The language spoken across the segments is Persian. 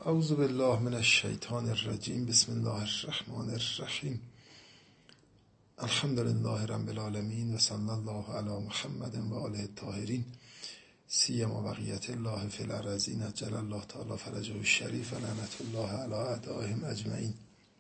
اعوذ بالله من الشیطان الرجیم. بسم الله الرحمن الرحیم. الحمد لله رب العالمین و صلی الله علی محمد و آله الطاهرین سیما بقیت الله فی الارضین عجل الله تعالی فرجه الشریف و لعنت الله علی اعدائهم اجمعین.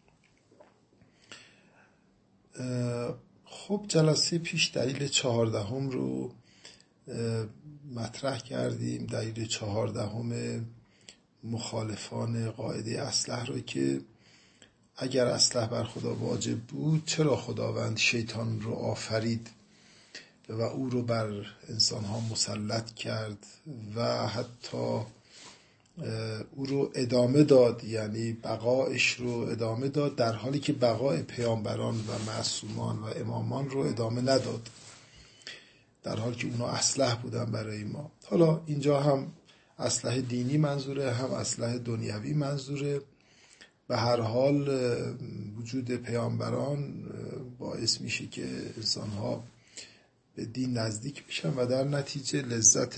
خب جلسه پیش دلیل 14 رو مطرح کردیم. دلیل 14 مخالفان قاعده اصلح رو که اگر اصلح بر خدا واجب بود چرا خداوند شیطان رو آفرید و او رو بر انسانها مسلط کرد و حتی او رو ادامه داد، یعنی بقایش رو ادامه داد، در حالی که بقای پیامبران و معصومان و امامان رو ادامه نداد، در حالی که اونا اصلح بودن برای ما. حالا اینجا هم اصلح دینی منظوره، هم اصلح دنیوی منظوره. به هر حال وجود پیامبران باعث میشه که انسانها به دین نزدیک بشن و در نتیجه لذت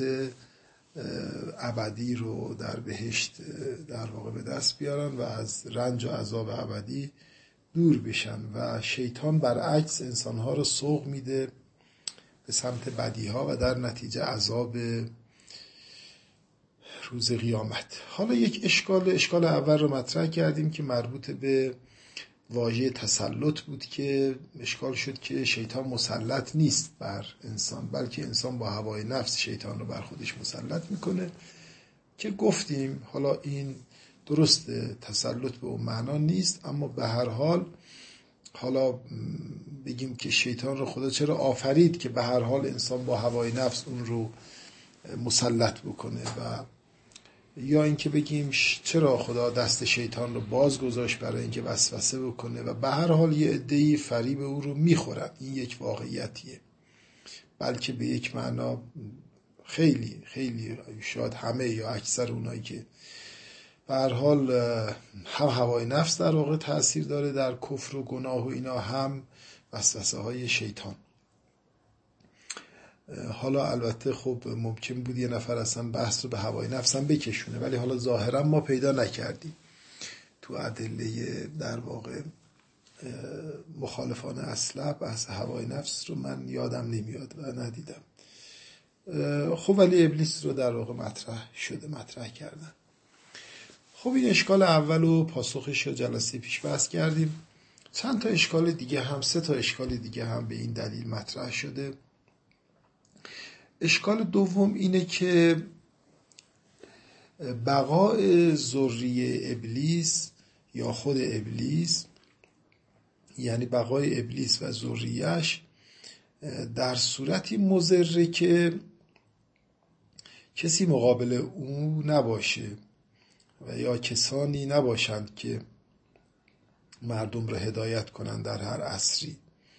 ابدی رو در بهشت در واقع به دست بیارن و از رنج و عذاب ابدی دور بشن. و شیطان برعکس انسانها رو سوق میده به سمت بدیها و در نتیجه عذاب روز قیامت. حالا یک اشکال اول رو مطرح کردیم که مربوط به واژه تسلط بود که اشکال شد که شیطان مسلط نیست بر انسان، بلکه انسان با هوای نفس شیطان رو بر خودش مسلط میکنه که گفتیم حالا این درسته، تسلط به اون معنا نیست، اما به هر حال حالا بگیم که شیطان رو خدا چرا آفرید که به هر حال انسان با هوای نفس اون رو مسلط بکنه، و یا اینکه بگیم چرا خدا دست شیطان رو باز گذاشت برای اینکه وسوسه بکنه و به هر حال یه عده‌ای فریب او رو میخورن. این یک واقعیتیه، بلکه به یک معنا خیلی خیلی شاید همه یا اکثر اونایی که به هر حال هم هوای نفس در واقع تأثیر داره در کفر و گناه و اینا، هم وسوسه های شیطان. حالا البته خب ممکن بود یه نفر اصلا بحث رو به هوای نفس هم بکشونه، ولی حالا ظاهرا ما پیدا نکردیم تو ادله در واقع مخالفان اصلح بحث هوای نفس رو من یادم نمیاد و ندیدم. خب ولی ابلیس رو در واقع مطرح کردن. خب این اشکال اول و پاسخش رو جلسه پیش بحث کردیم. چند تا اشکال دیگه هم، 3 تا اشکال دیگه هم به این دلیل مطرح شده. اشکال دوم اینه که بقای ذریه ابلیس یا خود ابلیس، یعنی بقای ابلیس و ذریه‌اش در صورتی مضره که کسی مقابل او نباشه و یا کسانی نباشند که مردم را هدایت کنند در هر عصری.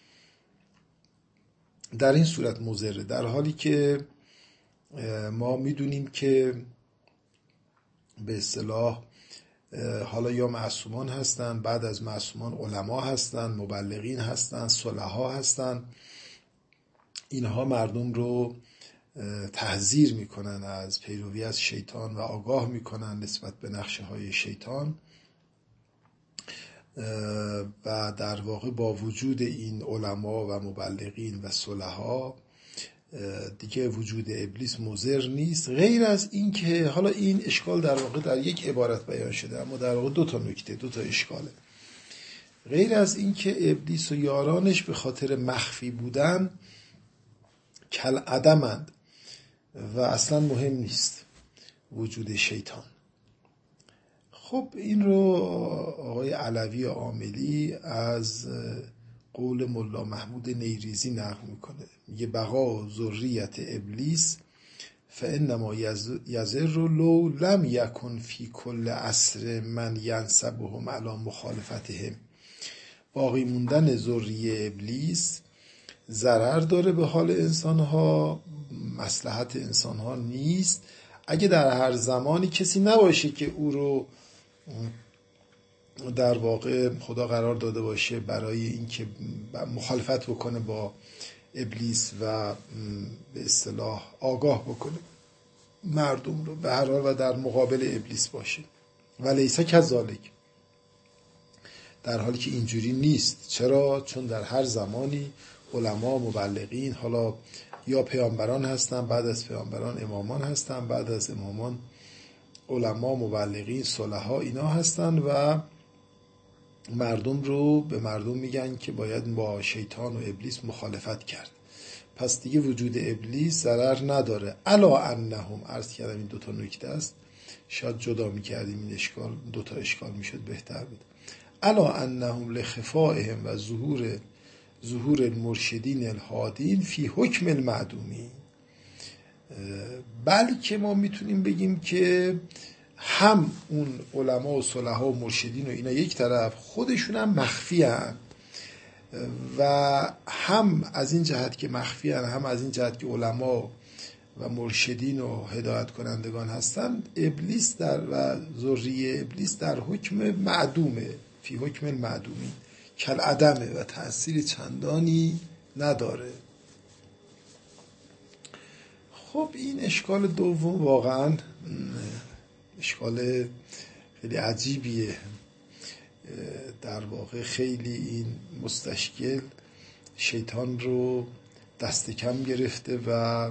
در این صورت مضره، در حالی که ما میدونیم که به اصطلاح حالا یا معصومان هستن، بعد از معصومان علما هستن، مبلغین هستن، صلحا هستن. اینها مردم رو تحذیر میکنن از پیروی از شیطان و آگاه میکنن نسبت به نقشه های شیطان. و در واقع با وجود این علما و مبلغین و صلحا دیگه وجود ابلیس مضر نیست، غیر از این که حالا این اشکال در واقع در یک عبارت بیان شده، اما در واقع 2 تا نکته، 2 تا اشکاله. غیر از این که ابلیس و یارانش به خاطر مخفی بودن کالعدمند و اصلا مهم نیست وجود شیطان. خب این رو آقای علوی عاملی از قول ملا محمود نیریزی نقل میکنه، میگه بقا ذریت ابلیس فانما یضر لو لم یکن فی کل عصر من ینسبهم علی مخالفتهم. باقی موندن ذریه ابلیس ضرر داره به حال انسانها، مصلحت انسانها نیست، اگه در هر زمانی کسی نباشه که او رو در واقع خدا قرار داده باشه برای اینکه مخالفت بکنه با ابلیس و به اصطلاح آگاه بکنه مردم رو به هر حال و در مقابل ابلیس باشه. و لیس کذالک، در حالی که اینجوری نیست. چرا؟ چون در هر زمانی علما مبلغین، حالا یا پیامبران هستن، بعد از پیامبران امامان هستن، بعد از امامان علما مبلغین صلحا اینا هستن و مردم رو به مردم میگن که باید با شیطان و ابلیس مخالفت کرد. پس دیگه وجود ابلیس ضرر نداره. الا انهم، عرض کردم این دوتا نکته است، شاید جدا میکردیم این اشکال، دوتا اشکال میشد بهتر بود. الا انهم لخفائهم و ظهور المرشدین الهادین فی حکم المعدومین، بلکه ما میتونیم بگیم که هم اون علما و صلحا و مرشدین و اینا یک طرف خودشون هم مخفی هن و هم از این جهت که مخفی هن، هم از این جهت که علما و مرشدین و هدایت کنندگان هستن، ابلیس و ذریه ابلیس در حکم معدومه، فی حکم المعدومین، کالعدمه و تأثیر چندانی نداره. خب این اشکال دوم واقعا اشکال خیلی عجیبیه. در واقع خیلی این مستشکل شیطان رو دست کم گرفته و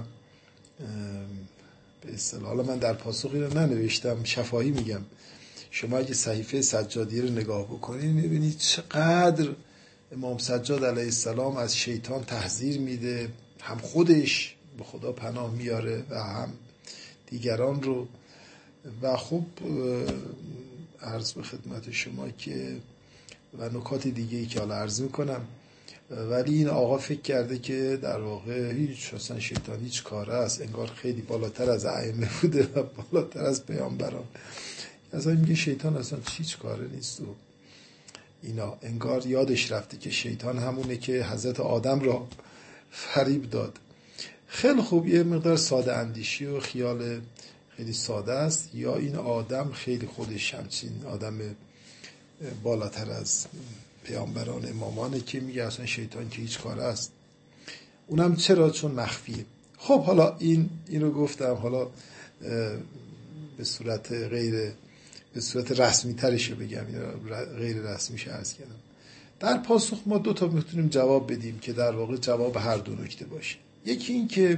به اصطلاح، حالا من در پاسخی رو ننوشتم، شفاهی میگم، شما اگه صحیفه سجادی رو نگاه بکنید میبینید چقدر امام سجاد علیه السلام از شیطان تحذیر میده، هم خودش به خدا پناه میاره و هم دیگران رو. و خب عرض به خدمت شما که و نکات دیگه ای که حالا عرض میکنم، ولی این آقا فکر کرده که در واقع هیچ اصلا شیطان هیچ کاره است، انگار خیلی بالاتر از ائمه بوده و بالاتر از پیامبران. اصلا میگه شیطان اصلا هیچ کاره نیست و اینا، انگار یادش رفته که شیطان همونه که حضرت آدم را فریب داد. خیلی خوب، یه مقدار ساده اندیشی و خیال خیلی ساده است، یا این آدم خیلی خودش همچین آدم بالاتر از پیامبران امامانه که میگه اصلا شیطان که هیچ کاره است. اونم چرا؟ چون مخفیه. خب حالا این رو گفتم، حالا به صورت رسمی ترشه بگم، غیر رسمیش عرض کردم. در پاسخ ما دو تا میتونیم جواب بدیم که در واقع جواب هر دو نکته باشه. یکی این که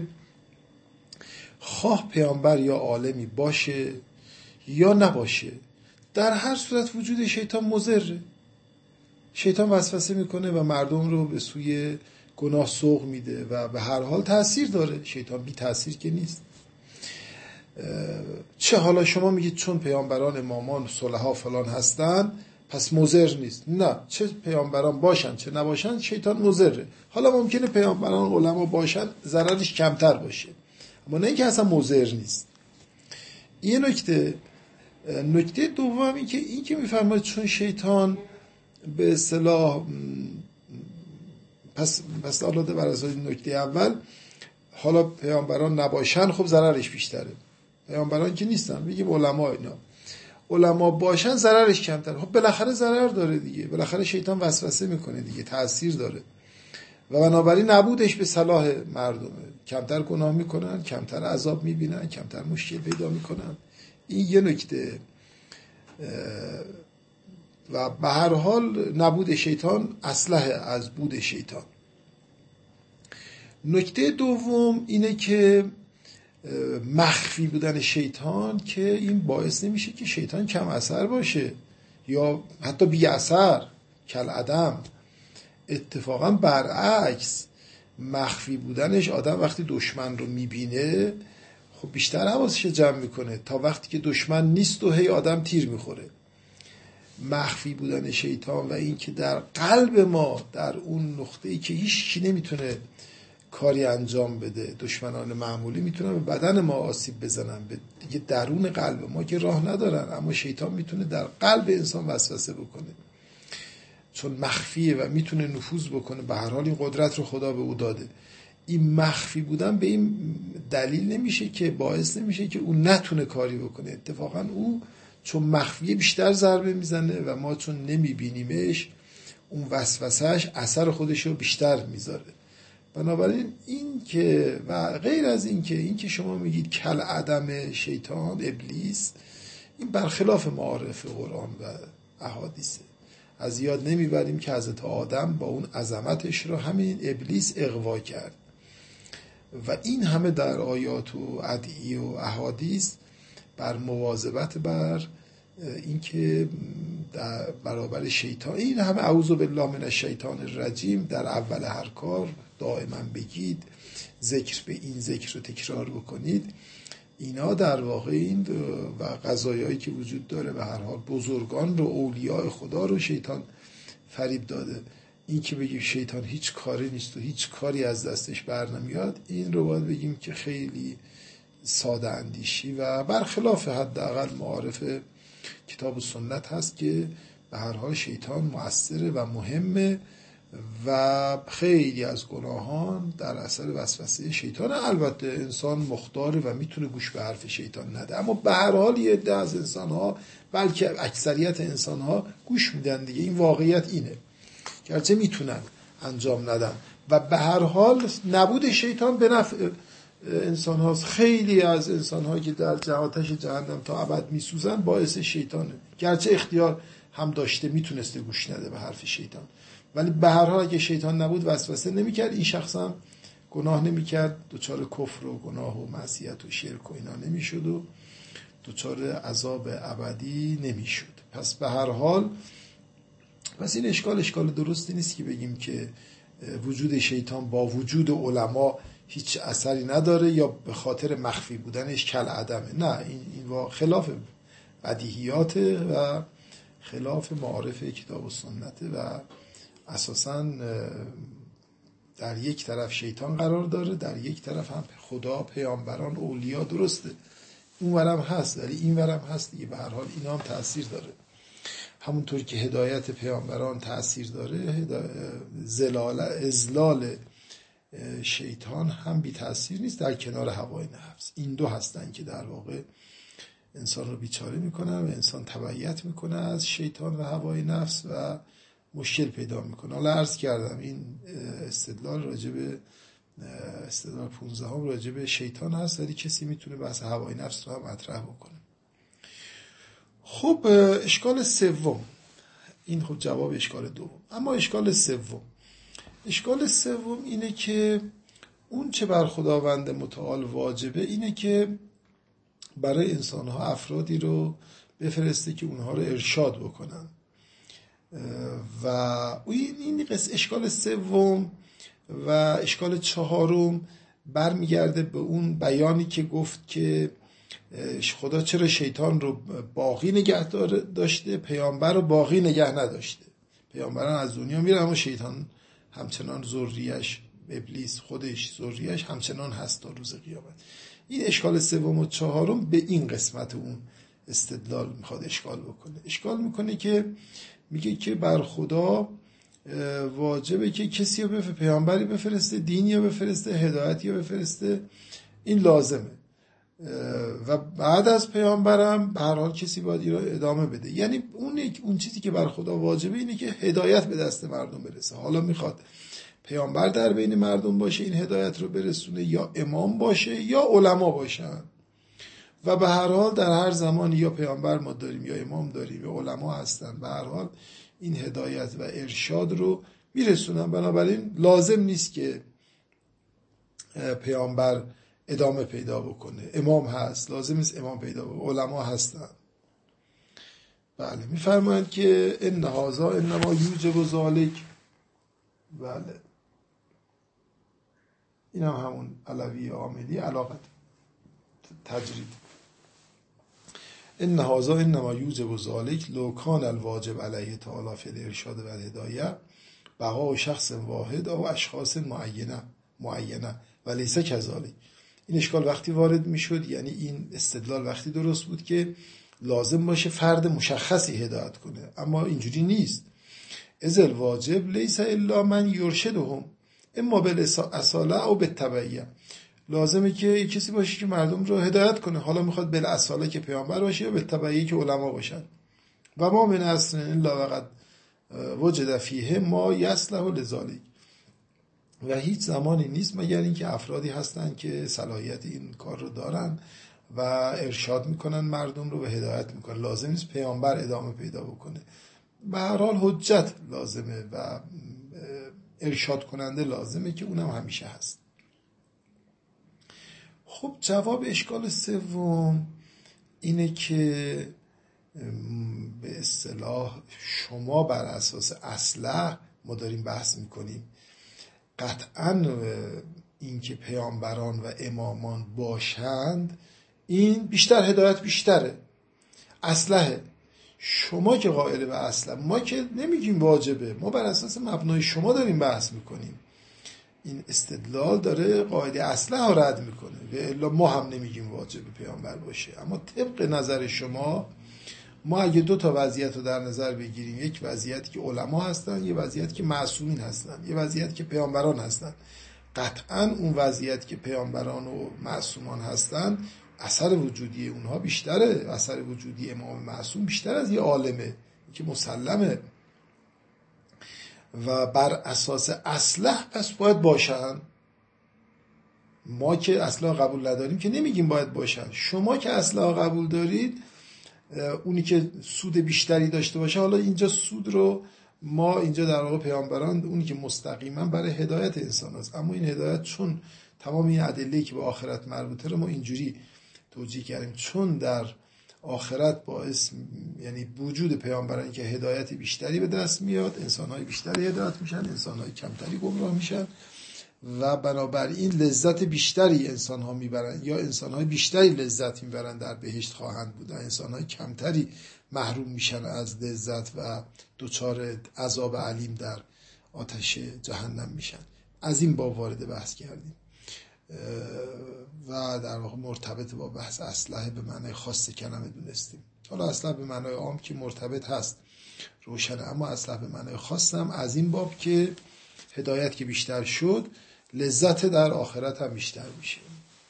خواه پیامبر یا عالمی باشه یا نباشه، در هر صورت وجود شیطان مضره. شیطان وسوسه میکنه و مردم رو به سوی گناه سوق میده و به هر حال تأثیر داره. شیطان بی تأثیر که نیست. چه حالا شما میگید چون پیامبران امامان صلحا فلان هستن پس مضر نیست؟ نه، چه پیامبران باشن چه نباشن شیطان مضره. حالا ممکنه پیامبران علما باشن ضررش کمتر باشه، اما نه اینکه اصلا مضر نیست. این نکته دوم این که میفرماید چون شیطان به اصطلاح پس حالا بر اساس نکته اول، حالا پیامبران نباشن خب ضررش بیشتره. پیامبران که نیستن، میگیم علما، اینا علما باشن ضررش کمتر. خب بالاخره ضرر داره دیگه، بالاخره شیطان وسوسه میکنه دیگه، تأثیر داره و بنابراین نبودش به صلاح مردمه. کمتر گناه میکنن، کمتر عذاب میبینن، کمتر مشکل پیدا میکنن. این یه نکته. و به هر حال نبود شیطان اصلح از بود شیطان. نکته دوم اینه که مخفی بودن شیطان که این باعث نمیشه که شیطان کم اثر باشه یا حتی بی اثر، کالعدم. اتفاقا برعکس، مخفی بودنش، آدم وقتی دشمن رو میبینه خب بیشتر حواسش جمع میکنه تا وقتی که دشمن نیست و هی آدم تیر میخوره. مخفی بودن شیطان و این که در قلب ما، در اون نقطه‌ای که هیچ کی نمیتونه کاری انجام بده، دشمنان معمولی میتونن به بدن ما آسیب بزنن، به دیگه درون قلب ما که راه ندارن، اما شیطان میتونه در قلب انسان وسوسه بکنه چون مخفیه و میتونه نفوذ بکنه. به هر حال این قدرت رو خدا به او داده. این مخفی بودن به این دلیل نمیشه که باعث نمیشه که او نتونه کاری بکنه. اتفاقا او چون مخفیه بیشتر ضربه میزنه و ما چون نمیبینیمش اون وسوسهش اثر خودش رو بیشتر میذاره. بنابراین این که و غیر از این که شما میگید کالعدم شیطان ابلیس، این برخلاف معارف قرآن و احادیثه. از یاد نمیبریم که حضرت آدم با اون عظمتش رو همین ابلیس اغوا کرد و این همه در آیات و ادعیه و احادیث بر مواظبت بر این که در برابر شیطان، این همه اعوذ بالله من الشیطان الرجیم در اول هر کار دائما بگید، ذکر به این ذکر رو تکرار بکنید، اینا در واقع این و قضایایی که وجود داره به هر حال بزرگان رو، اولیاء خدا رو شیطان فریب داده. این که بگیم شیطان هیچ کاری نیست و هیچ کاری از دستش بر نمیاد، این رو باید بگیم که خیلی ساده اندیشی و برخلاف حداقل معارف کتاب و سنت هست که به هر حال شیطان مؤثره و مهمه و خیلی از گناهان در اثر وسوسه شیطان. البته انسان مختاره و میتونه گوش به حرف شیطان نده، اما به هر حال یه عده از انسان‌ها، بلکه اکثریت انسان‌ها گوش میدن دیگه. این واقعیت اینه، گرچه میتونن انجام ندن و به هر حال نبود شیطان به نفع انسان هاست. خیلی از انسان هایی که در آتش جهنم تا ابد میسوزن باعث شیطانه، گرچه اختیار هم داشته میتونسته گوش نده به حرف شیطان، ولی به هر حال اگه شیطان نبود وسوسه نمیکرد، این شخص هم گناه نمیکرد، دچار کفر و گناه و معصیت و شرک و اینا نمیشد و دچار عذاب ابدی نمیشد. پس به هر حال پس این اشکال درستی نیست که بگیم که وجود شیطان با وجود علما هیچ اثری نداره یا به خاطر مخفی بودنش کل عدمه. نه، این خلاف بدیهیاته و خلاف معارف کتاب و سنته و اساساً در یک طرف شیطان قرار داره، در یک طرف هم خدا، پیامبران، اولیاء. درسته اون ورم هست ولی این ورم هست دیگه. به هر حال اینا هم تأثیر داره، همونطور که هدایت پیامبران تأثیر داره، اضلال شیطان هم بی تأثیر نیست در کنار هوای نفس. این دو هستن که در واقع انسان رو بیچاره میکنن و انسان تبعیت میکنه از شیطان و هوای نفس و مشکل پیدا میکنه. حالا عرض کردم این استدلال استدلال 15 هم راجع به شیطان هست، ولی کسی میتونه بحث هوای نفس رو هم مطرح بکنه. خب اشکال سوم، این خب جواب اشکال دوم. اما اشکال سوم اینه که اون چه بر خداوند متعال واجبه اینه که برای انسانها افرادی رو بفرسته که اونها رو ارشاد بکنن و این اشکال سوم و اشکال چهارم برمیگرده به اون بیانی که گفت که خدا چرا شیطان رو باقی نگه داشته، پیامبر رو باقی نگه نداشته. پیامبران از دنیا میرن اما شیطان همچنان ذریه‌اش، ابلیس خودش ذریه‌اش همچنان هست تا روز قیامت. این اشکال سوم و چهارم به این قسمت اون استدلال میخواد اشکال میکنه که میگه که بر خدا واجبه که کسی رو پیامبری بفرسته، دینی رو بفرسته، هدایتی رو بفرسته، این لازمه و بعد از پیامبرم به هر حال کسی باید این رو ادامه بده. یعنی اون چیزی که بر خدا واجبه اینه که هدایت به دست مردم برسه. حالا میخواد پیامبر در بین مردم باشه این هدایت رو برسونه، یا امام باشه یا علما باشن، و به هر حال در هر زمانی یا پیامبر ما داریم یا امام داریم یا علما هستن، به هر حال این هدایت و ارشاد رو میرسونن. بنابراین لازم نیست که پیامبر ادامه پیدا بکنه. امام هست، لازم نیست امام پیدا بکنه، علما هستن. بله، میفرمایند که ان هذا انما یوجب ذلک. بله، این هم همون علوی عاملی علاقت تجرید. ان هذا انما یوجب ذلک لو کان الواجب علیه تعالی فی الارشاد و الهدایه بقاء شخص واحد او اشخاص معینه و لیس کذالک. این اشکال وقتی وارد میشد، یعنی این استدلال وقتی درست بود که لازم باشه فرد مشخصی هدایت کنه، اما اینجوری نیست. اذ الواجب لیس الا من یرشدهم اما بالاصاله او بالتبعیه. لازمه که کسی باشه که مردم رو هدایت کنه، حالا میخواد بالاصاله که پیامبر باشه یا بالتبعیه که علما باشن. و ما من اصل الا وقد وجد فیه ما یصلح لذلک. و هیچ زمانی نیست مگر اینکه افرادی هستن که صلاحیت این کار رو دارن و ارشاد میکنن مردم رو و هدایت میکنن. لازم نیست پیامبر ادامه پیدا بکنه، به هر حال حجت لازمه و ارشاد کننده لازمه که اونم همیشه هست. خب جواب اشکال سوم اینه که به اصطلاح شما بر اساس اصلح ما داریم بحث میکنیم. قطعاً این که پیامبران و امامان باشند این بیشتر هدایت بیشتره، اصلحه. شما که قائل به اصلح، ما که نمیگیم واجبه، ما بر اساس مبنای شما داریم بحث میکنیم. این استدلال داره قاعده اصلح رو رد میکنه و الا ما هم نمیگیم واجبه پیامبر باشه. اما طبق نظر شما ما اگه دو تا وضعیت رو در نظر بگیریم، یک وضعیتی که علما هستن، یه وضعیتی که معصومین هستن، یه وضعیتی که پیامبران هستن، قطعاً اون وضعیت که پیامبران و معصومان هستن اثر وجودی اونها بیشتره، اثر وجودی امام معصوم بیشتر از یه عالمه که مسلمه و بر اساس اصلح پس باید باشن. ما که اصلح قبول نداریم که نمیگیم باید باشن. شما که اصلح قبول دارید، اونی که سود بیشتری داشته باشه، حالا اینجا سود رو ما اینجا در واقع پیامبران اونی که مستقیما برای هدایت انسان هست، اما این هدایت چون تمام این ادله‌ای که به آخرت مربوطه رو ما اینجوری توجیه کردیم، چون در آخرت باعث یعنی وجود پیامبرانی که هدایت بیشتری به دست میاد، انسان‌های بیشتری هدایت میشن، انسان‌های کمتری گمراه میشن و بنابراین لذت بیشتری انسان‌ها میبرن یا انسان‌های بیشتری لذت میبرن در بهشت خواهند بود، انسان‌های کمتری محروم میشن از لذت و دچار عذاب علیم در آتش جهنم میشن. از این باب وارد بحث کردیم و در واقع مرتبط با بحث اصلح به معنای خاص کلمه دونستیم. حالا اصلح به معنای عام که مرتبط هست روشنه، اما اصلح به معنای خاص هم از این باب که هدایت که بیشتر شد لذت در آخرت هم بیشتر میشه.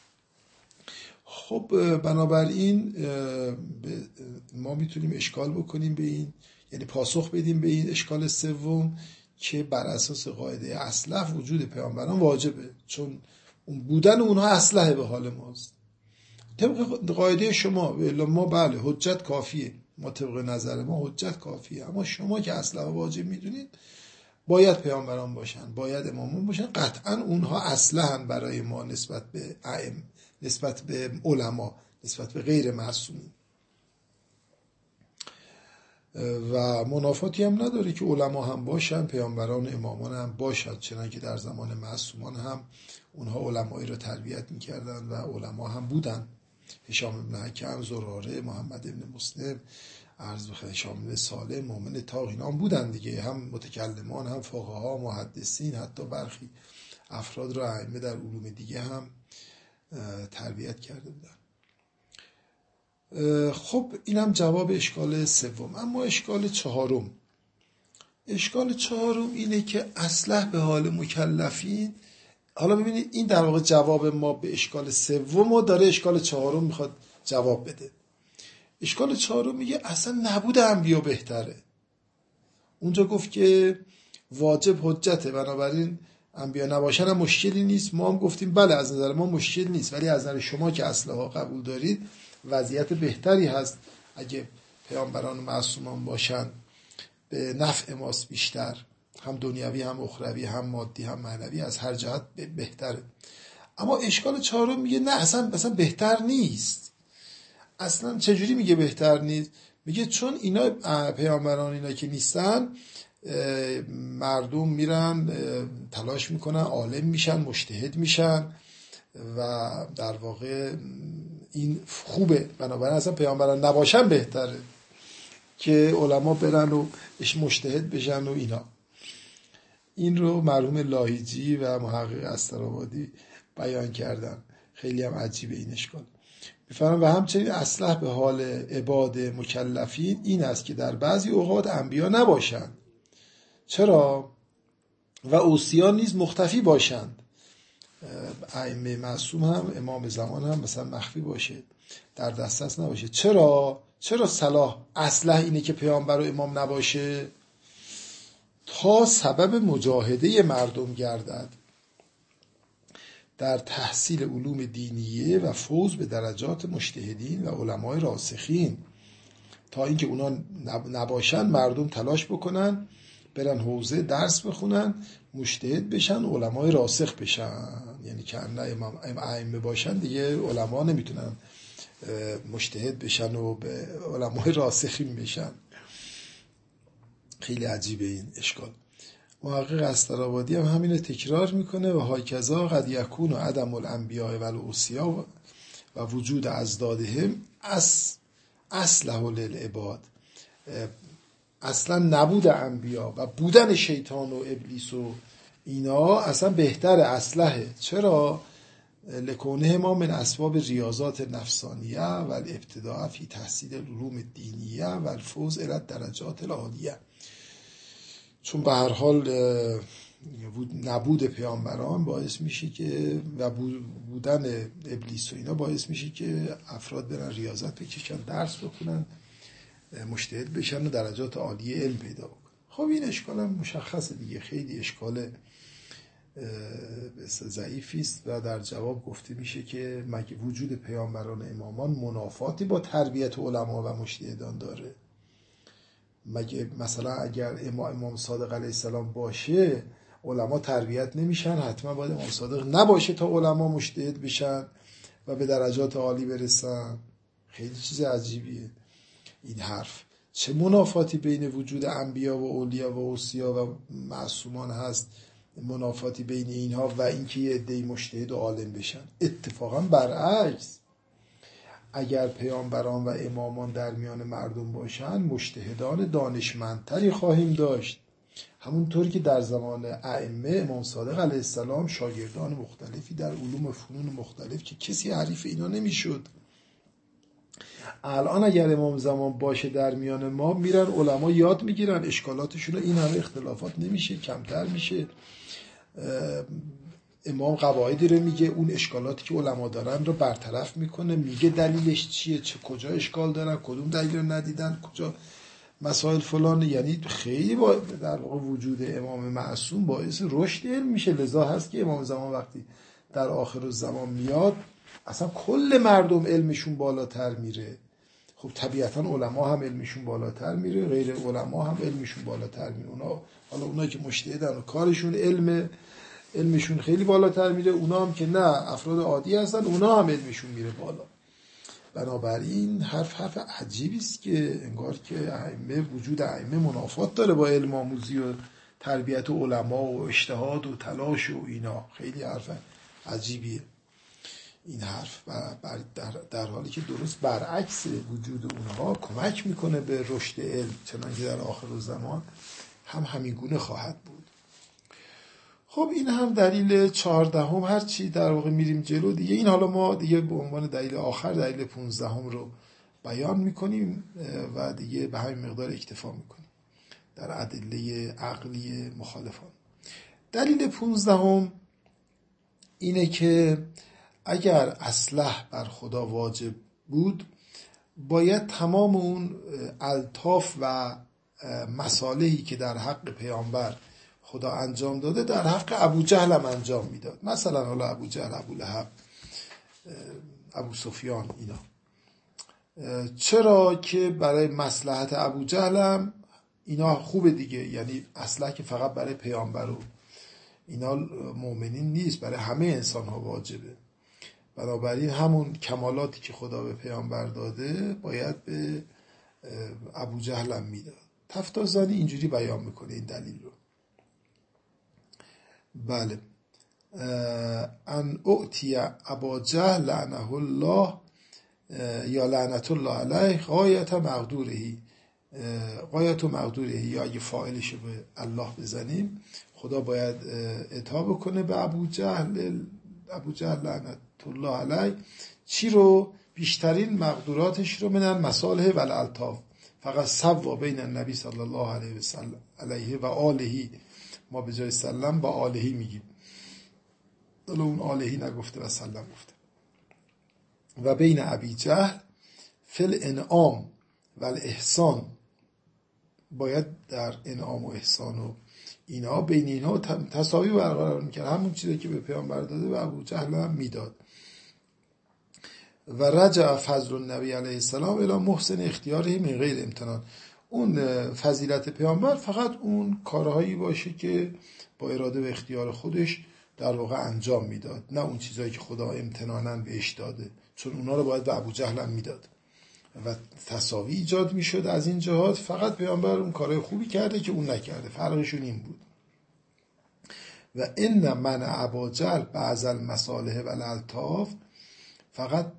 خب بنابراین ما میتونیم اشکال بکنیم به این، یعنی پاسخ بدیم به این اشکال سوم که بر اساس قاعده اصلح وجود پیامبران واجبه، چون اون بودن اونها اصلحه به حال ماست. طبق قاعده شما ما بله حجت کافیه، ما طبق نظر ما حجت کافیه، اما شما که اصلح واجب میدونید باید پیامبران باشن، باید امامان باشن، قطعا اونها اصلحن برای ما نسبت به ائمه، نسبت به علما، نسبت به غیر معصومین و منافاتی هم نداره که علما هم باشن، پیامبران امامان هم باشن، چنانکه در زمان معصومان هم اونها علمایی رو تربیت میکردن و علما هم بودن. هشام بن حکم، زراره، محمد بن مسلم، عرض بخیر هشام بن سالم، مومن تاق، اینا هم بودن دیگه، هم متکلمان، هم فقها، محدثین، حتی برخی افراد رو ائمه در علوم دیگه هم تربیت کرده بودن. خب اینم جواب اشکال سوم. اما اشکال چهارم اینه که اصلح به حال مکلفین. حالا ببینید این در واقع جواب ما به اشکال سوم و داره اشکال چهارم میخواد جواب بده. اشکال چهارم میگه اصلا نبود انبیا بهتره. اونجا گفت که واجب حجته، بنابراین انبیا نباشن هم مشکلی نیست. ما هم گفتیم بله از نظر ما مشکل نیست، ولی از نظر شما که اصلها قبول دارید وضعیت بهتری هست اگه پیامبران معصومان باشن، به نفع ماست بیشتر، هم دنیوی هم اخروی هم مادی هم معنوی، از هر جهت بهتره. اما اشکال چهارم میگه نه اصلا بهتر نیست. اصلا چجوری میگه بهتر نیست؟ میگه چون اینا پیامبران اینا که نیستن، مردم میرن تلاش میکنن، عالم میشن، مجتهد میشن و در واقع این خوبه، بنابراین اصلا پیامبران نباشن بهتره که علما برن و مجتهد بشن و اینا. این رو مرحوم لاهیجی و محقق استرآبادی بیان کردن. خیلی هم عجیبه این اشکال. میفرمایند و همچنین اصلح به حال عباد مکلفین این است که در بعضی اوقات انبیا نباشند. چرا؟ و اوصیان نیز مختفی باشند. ائمه معصوم هم، امام زمان هم مثلا مخفی باشه، در دسترس نباشه. چرا صلاح اصلح اینه که پیامبر و امام نباشه؟ تا سبب مجاهده مردم گردد. در تحصیل علوم دینیه و فوز به درجات مجتهدین و علمای راسخین. تا اینکه اونا نباشن مردم تلاش بکنن برن حوزه درس بخونن، مجتهد بشن، علمای راسخ بشن. یعنی که ائمه باشن دیگه علما نمیتونن مجتهد بشن و به علمای راسخین بشن. خیلی عجیبه این اشکال. محقق اسدرآبادی هم همین تکرار میکنه و هاکذا قد یکون عدم الانبیاء و الاوصیاء و وجود ازدادهم اصلح للعباد. اصلا نبود انبیا و بودن شیطان و ابلیس و اینا اصلا بهتر اصلحه. چرا؟ لکونه ما من اسباب ریاضات نفسانیه و الابتداء فی تحصیل العلوم الدینیه و الفوز الی الدرجات العالیه. چون به هر حال نبود پیامبران باعث میشه که و بودن ابلیس و اینا باعث میشه که افراد برن ریاضت بکشن، درس بخونن، مجتهد بشن و درجات عالی علم پیدا بکنن. خب این اشکال هم مشخصه دیگه، خیلی اشکال ضعیفی است و در جواب گفته میشه که مگه وجود پیامبران امامان منافاتی با تربیت علما و مجتهدان داره؟ مگه مثلا اگر امام صادق علیه السلام باشه علما تربیت نمیشن؟ حتما باید امام صادق نباشه تا علما مجتهد بشن و به درجات عالی برسن. خیلی چیز عجیبیه این حرف. چه منافاتی بین وجود انبیا و اولیا و اوصیا و معصومان هست، منافاتی بین اینها و اینکه یه عده مجتهد و عالم بشن؟ اتفاقا برعکس، اگر پیامبران و امامان در میان مردم باشن مجتهدان دانشمندتری خواهیم داشت. همونطوری که در زمان ائمه امام صادق علیه السلام شاگردان مختلفی در علوم و فنون مختلف که کسی حریف اینا نمیشد. الان اگر امام زمان باشه در میان ما، میرن علما یاد میگیرن اشکالاتشون رو، این همه اختلافات نمیشه، کمتر میشه. امام قواعدی رو میگه، اون اشکالاتی که علما دارن رو برطرف میکنه، میگه دلیلش چیه، کجا اشکال دارن، کدوم دلیل رو ندیدن، کجا مسائل فلان. یعنی خیلی در واقع وجود امام معصوم باعث رشد علم میشه. لذا هست که امام زمان وقتی در آخر الزمان میاد اصلا کل مردم علمشون بالاتر میره. خب طبیعتا علما هم علمشون بالاتر میره، غیر علما هم علمشون بالاتر میره. اونا که مجتهدن و کارشون علمشون خیلی بالاتر میره. اونا هم که نه افراد عادی هستن، اونا هم علمشون میره بالا. بنابراین حرف عجیبی است که انگار که وجود ائمه منافات داره با علم آموزی و تربیت علما و اجتهاد و تلاش و اینا. خیلی حرف عجیبیه این حرف، و در حالی که درست برعکس وجود اونها کمک میکنه به رشد علم، چنانکه در آخر الزمان هم همین گونه خواهد بود. خب این هم دلیل 14. هر چی در واقع میریم جلو دیگه، این حالا ما دیگه به عنوان دلیل آخر دلیل 15 رو بیان میکنیم و دیگه به همین مقدار اکتفا میکنیم در ادله عقلی مخالفان. دلیل 15 اینه که اگر اصلح بر خدا واجب بود، باید تمام اون الطاف و مصالحی که در حق پیامبر خدا انجام داده در حق ابو جهل هم انجام میداد. مثلا حالا ابو جهل، ابو لهب، ابو سفیان اینا. چرا که برای مصلحت ابو جهل هم اینا خوبه دیگه، یعنی اصلا که فقط برای پیامبر و اینا مؤمنین نیست، برای همه انسان ها واجبه. بنابراین همون کمالاتی که خدا به پیامبر داده باید به ابو جهل هم میداد. تفتازانی اینجوری بیان میکنه این دلیل رو. بله، ان اعطی ابا جهل لعنه الله یا لعنت الله علیه غایت مقدورهی، یا اگه فاعلش به الله بزنیم خدا باید عطا بکنه به ابو جهل لعنت الله علیه. چی رو؟ بیشترین مقدوراتش رو، من مصالح و الالطاف. فقط سوا بین النبی صلی الله علیه و آله، ما به جای سلم با آلهی میگیم، حالا اون آلهی نگفته و سلم گفته. و بین ابی جهل فی الانعام و الاحسان باید در انعام و احسان و اینا بین اینها تساوی برقرار میکرد. همون چیزی که به پیامبر داده به ابوجهل هم میداد. و رجع فضل النبی علیه السلام الی محسن اختیاره من غیر امتنان. اون فضیلت پیامبر فقط اون کارهایی باشه که با اراده و اختیار خودش در واقع انجام میداد، نه اون چیزایی که خدا امتناناً بهش داده، چون اونا رو باید به ابوجهل هم میداد و تساوی ایجاد میشد. از این جهات فقط پیامبر اون کارهای خوبی کرده که اون نکرده، فرقشون این بود. و ان من ابوجهل بعض المصالح و الالطاف فقط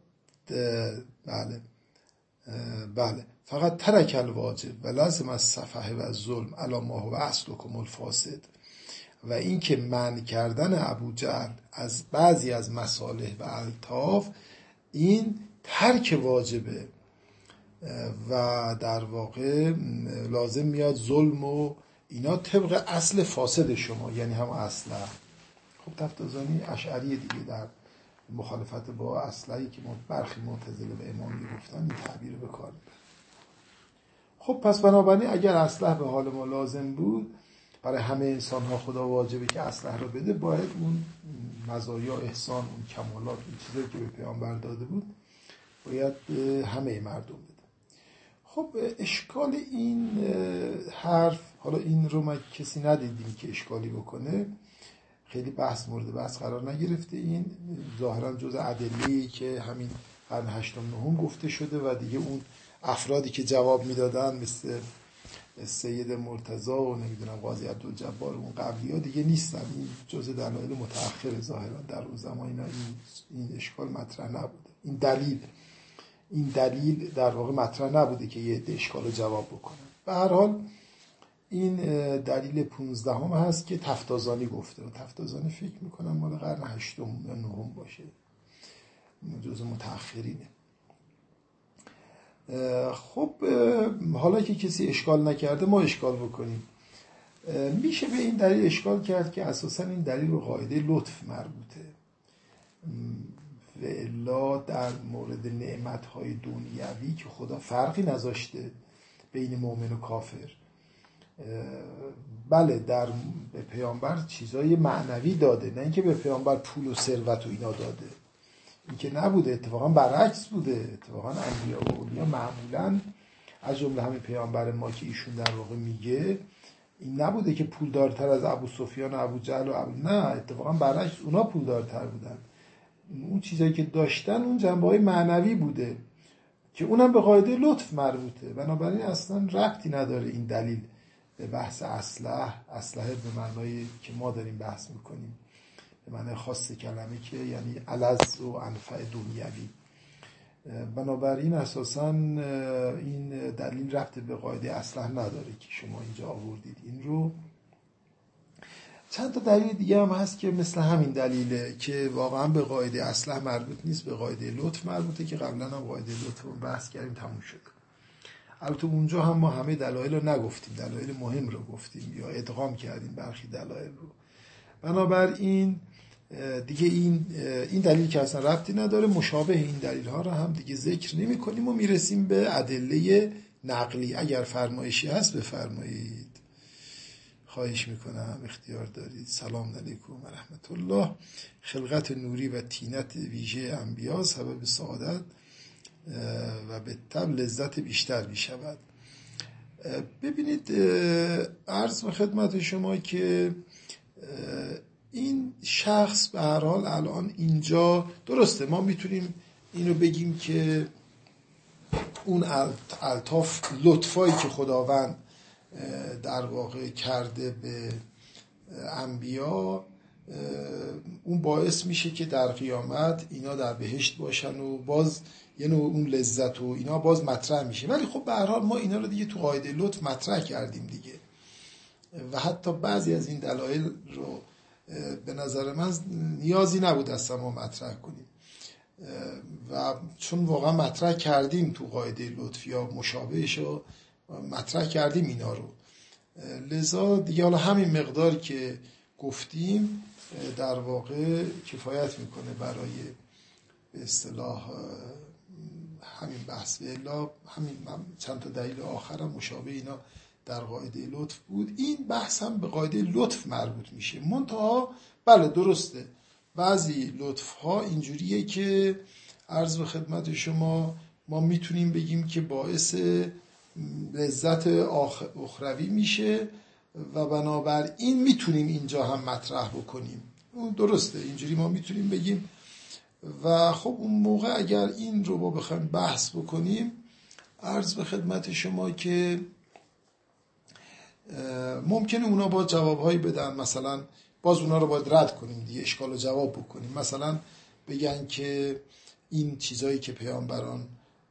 بله فقط ترک الواجب و لازم از صفحه و ظلم علی ما هو اصلکم الفاسد. و این که منع کردن ابوجهل از بعضی از مصالح و الطاف این ترک واجبه و در واقع لازم میاد ظلم و اینا طبق اصل فاسد شما، یعنی هم اصله. خب تفتازانی اشعری دیگه در مخالفت با اصلهی که برخی معتزله به امامی گفتن این تعبیر به کار میبرن. خب پس بنابراین اگر اصله به حال ما لازم بود، برای همه انسان ها خدا واجبه که اصله رو بده، باید اون مزایا، احسان، اون کمالات، اون چیزایی که به پیامبر داده بود باید همه مردم بده. خب اشکال این حرف، حالا این رو ما کسی ندیدیم که اشکالی بکنه، خیلی مورد بحث قرار نگرفته. این ظاهرا جز ادله‌ای که همین قرن هشتم نهم گفته شده و دیگه اون افرادی که جواب میدادن مثل سید مرتضی و نمیدونم قاضی عبدالجبار و اون قبلی‌ها دیگه نیستن. این جز دلایل متأخر ظاهرا در اون زمان این اشکال مطرح نبوده. این دلیل در واقع مطرح نبوده که یه اشکال رو جواب بکنن. به هر حال این دلیل 15 هست که تفتازانی گفته و تفتازانی فکر میکنم مال قرن 8 یا 9 باشه، جز متأخرینه. خب حالا که کسی اشکال نکرده ما اشکال بکنیم. میشه به این دلیل اشکال کرد که اساسا این دلیل به قاعده لطف مربوطه و الا در مورد نعمت‌های دنیوی که خدا فرقی نذاشته بین مؤمن و کافر. بله به پیامبر چیزای معنوی داده، نه اینکه به پیامبر پول و ثروت و اینا داده، این که نبوده، اتفاقا برعکس بوده. اتفاقا انبیا و اولیا معمولا از جمله همین پیامبر ما که ایشون در واقع میگه این نبوده که پولدارتر از ابو سفیان و ابو جهل و نه، اتفاقا برعکس، اونا پولدارتر بودن. اون چیزایی که داشتن اون جنبه‌های معنوی بوده که اونم به قاعده لطف مربوطه. بنابراین اصلا ربطی نداره این دلیل به بحث اصلح به معنای که ما داریم بحث میکنیم، به معنای خاص کلمه که یعنی الذ و انفع دنیوی. بنابراین اساسا این دلیل ربط به قاعده اصلح نداره که شما اینجا آوردید این رو. چند تا دلیل دیگه هم هست که مثل همین دلیله که واقعا به قاعده اصلح مربوط نیست، به قاعده لطف مربوطه که قبلا هم قاعده لطف رو بحث کردیم، تموم شد. البته اونجا هم ما همه دلایل رو نگفتیم، دلایل مهم رو گفتیم یا ادغام کردیم برخی دلایل رو. بنابراین دیگه این دلیل که اصلا ربطی نداره، مشابه این دلیل ها رو هم دیگه ذکر نمی کنیم و میرسیم به ادله نقلی. اگر فرمایشی هست بفرمایید، خواهش میکنم، اختیار دارید. سلام علیکم و رحمت الله. خلقت نوری و طینت ویژه انبیا سبب سعادت و به طب لذت بیشتر میشود. ببینید عرض به خدمت شما که این شخص به هر حال الان اینجا درسته ما میتونیم اینو بگیم که اون الطاف لطفایی که خداوند در واقع کرده به انبیا اون باعث میشه که در قیامت اینا در بهشت باشن و باز یه نوع اون لذت و اینا باز مطرح میشه. ولی خب به هر حال ما اینا رو دیگه تو قاعده لطف مطرح کردیم دیگه و حتی بعضی از این دلایل رو به نظر من نیازی نبود اصلا ما مطرح کنیم و چون واقعا مطرح کردیم تو قاعده لطف یا مشابهش رو مطرح کردیم اینا رو، لذا دیگه حالا همین مقدار که گفتیم در واقع کفایت میکنه برای به اصطلاح همین بحث. الا همین چند تا دلیل آخرم مشابه اینا در قاعده لطف بود. این بحث هم به قاعده لطف مربوط میشه. منتها بله درسته بعضی لطف ها اینجوریه که عرض به خدمت شما ما میتونیم بگیم که باعث لذت اخروی میشه و بنابراین میتونیم اینجا هم مطرح بکنیم. اون درسته اینجوری ما میتونیم بگیم و خب اون موقع اگر این رو با بخوایم بحث بکنیم عرض به خدمت شما که ممکنه اونا با جوابهایی بدن، مثلا باز اونا رو باید رد کنیم دیگه، اشکال و جواب بکنیم. مثلا بگن که این چیزایی که پیامبران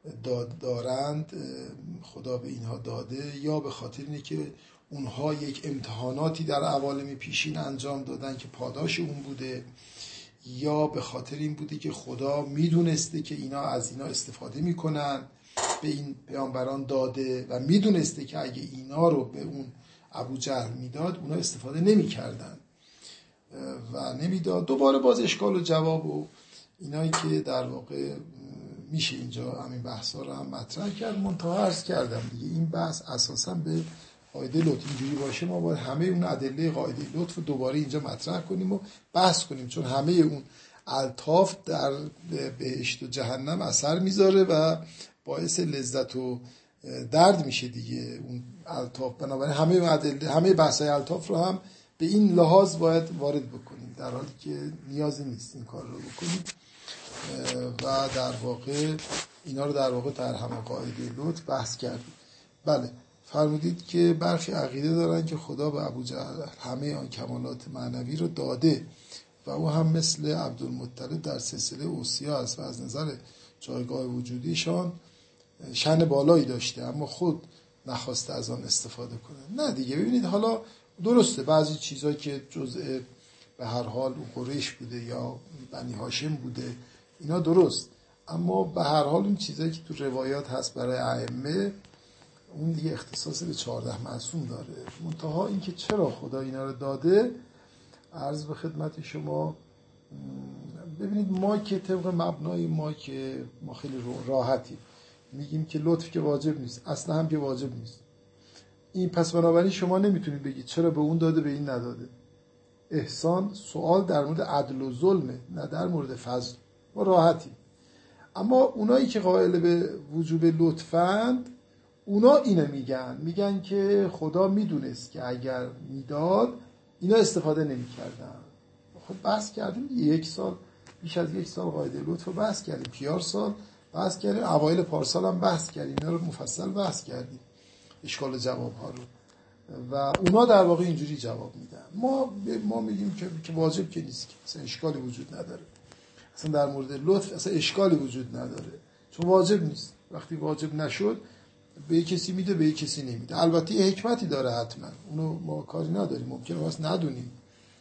دارند خدا به اینها داده یا به خاطر اینه که اونها یک امتحاناتی در عوالم پیشین انجام دادن که پاداش اون بوده، یا به خاطر این بوده که خدا میدونسته که اینا از اینا استفاده میکنن به این پیامبران داده و میدونسته که اگه اینا رو به اون ابو جهل میداد اونا استفاده نمیکردن و نمیداد. دوباره باز اشکال و جواب و اینایی که در واقع میشه اینجا همین بحثا رو هم مطرح کرد. منتها عرض کردم دیگه این بحث اساسا به قاعده لطف اینجوری باشه ما باید همه اون ادله قاعده لطف رو دوباره اینجا مطرح کنیم و بحث کنیم، چون همه اون الطاف در بهشت و جهنم اثر میذاره و باعث لذت و درد میشه دیگه اون الطاف. بنابراین همه اون ادله همه بحث‌های الطاف رو هم به این لحاظ باید وارد بکنیم، در حالی که نیازی نیست این کار رو بکنیم و در واقع اینا رو در واقع در همه قاعده لطف بحث کردیم. بله فرمودید که برخی عقیده دارن که خدا به ابو جهل همه آن کمالات معنوی رو داده و او هم مثل عبدالمطلب در سلسله اوصیا است و از نظر جایگاه وجودیشان شأن بالایی داشته اما خود نخواسته از آن استفاده کنه. نه دیگه ببینید حالا درسته بعضی چیزایی که جزء به هر حال او قریش بوده یا بنی هاشم بوده اینا درست، اما به هر حال اون چیزایی که تو روایات هست برای ائمه اون دیگه اختصاص به 14 معصوم داره. منتها این که چرا خدا اینا رو داده عرض به خدمت شما ببینید ما که طبق مبنای ما که ما خیلی راحتیم میگیم که لطف که واجب نیست اصلا هم که واجب نیست این، پس بنابراین شما نمیتونید بگید چرا به اون داده به این نداده. احسان سوال در مورد عدل و ظلمه نه در مورد فضل، ما راحتیم. اما اونایی که قائل به وجوب لطفند اونا اینو میگن که خدا میدونست که اگر میداد اینا استفاده نمیکردن. خب بحث کردیم یک سال بیش از یک سال قاعده لطف رو بحث کردیم، پیار سال بحث کردیم، اوایل پارسال هم بحث کردیم، اینا رو مفصل بحث کردیم اشکال و جواب ها رو و اونا در واقع اینجوری جواب میدن. ما میگیم که واجب که نیست، که اصلا اشکالی وجود نداره، اصلا در مورد لطف اصلا اشکالی وجود نداره چون واجب نیست. وقتی واجب نشد به یک کسی میده به یک کسی نمیده. البته یه حکمتی داره حتما، اونو ما کاری نداریم، ممکنه واسه ندونیم،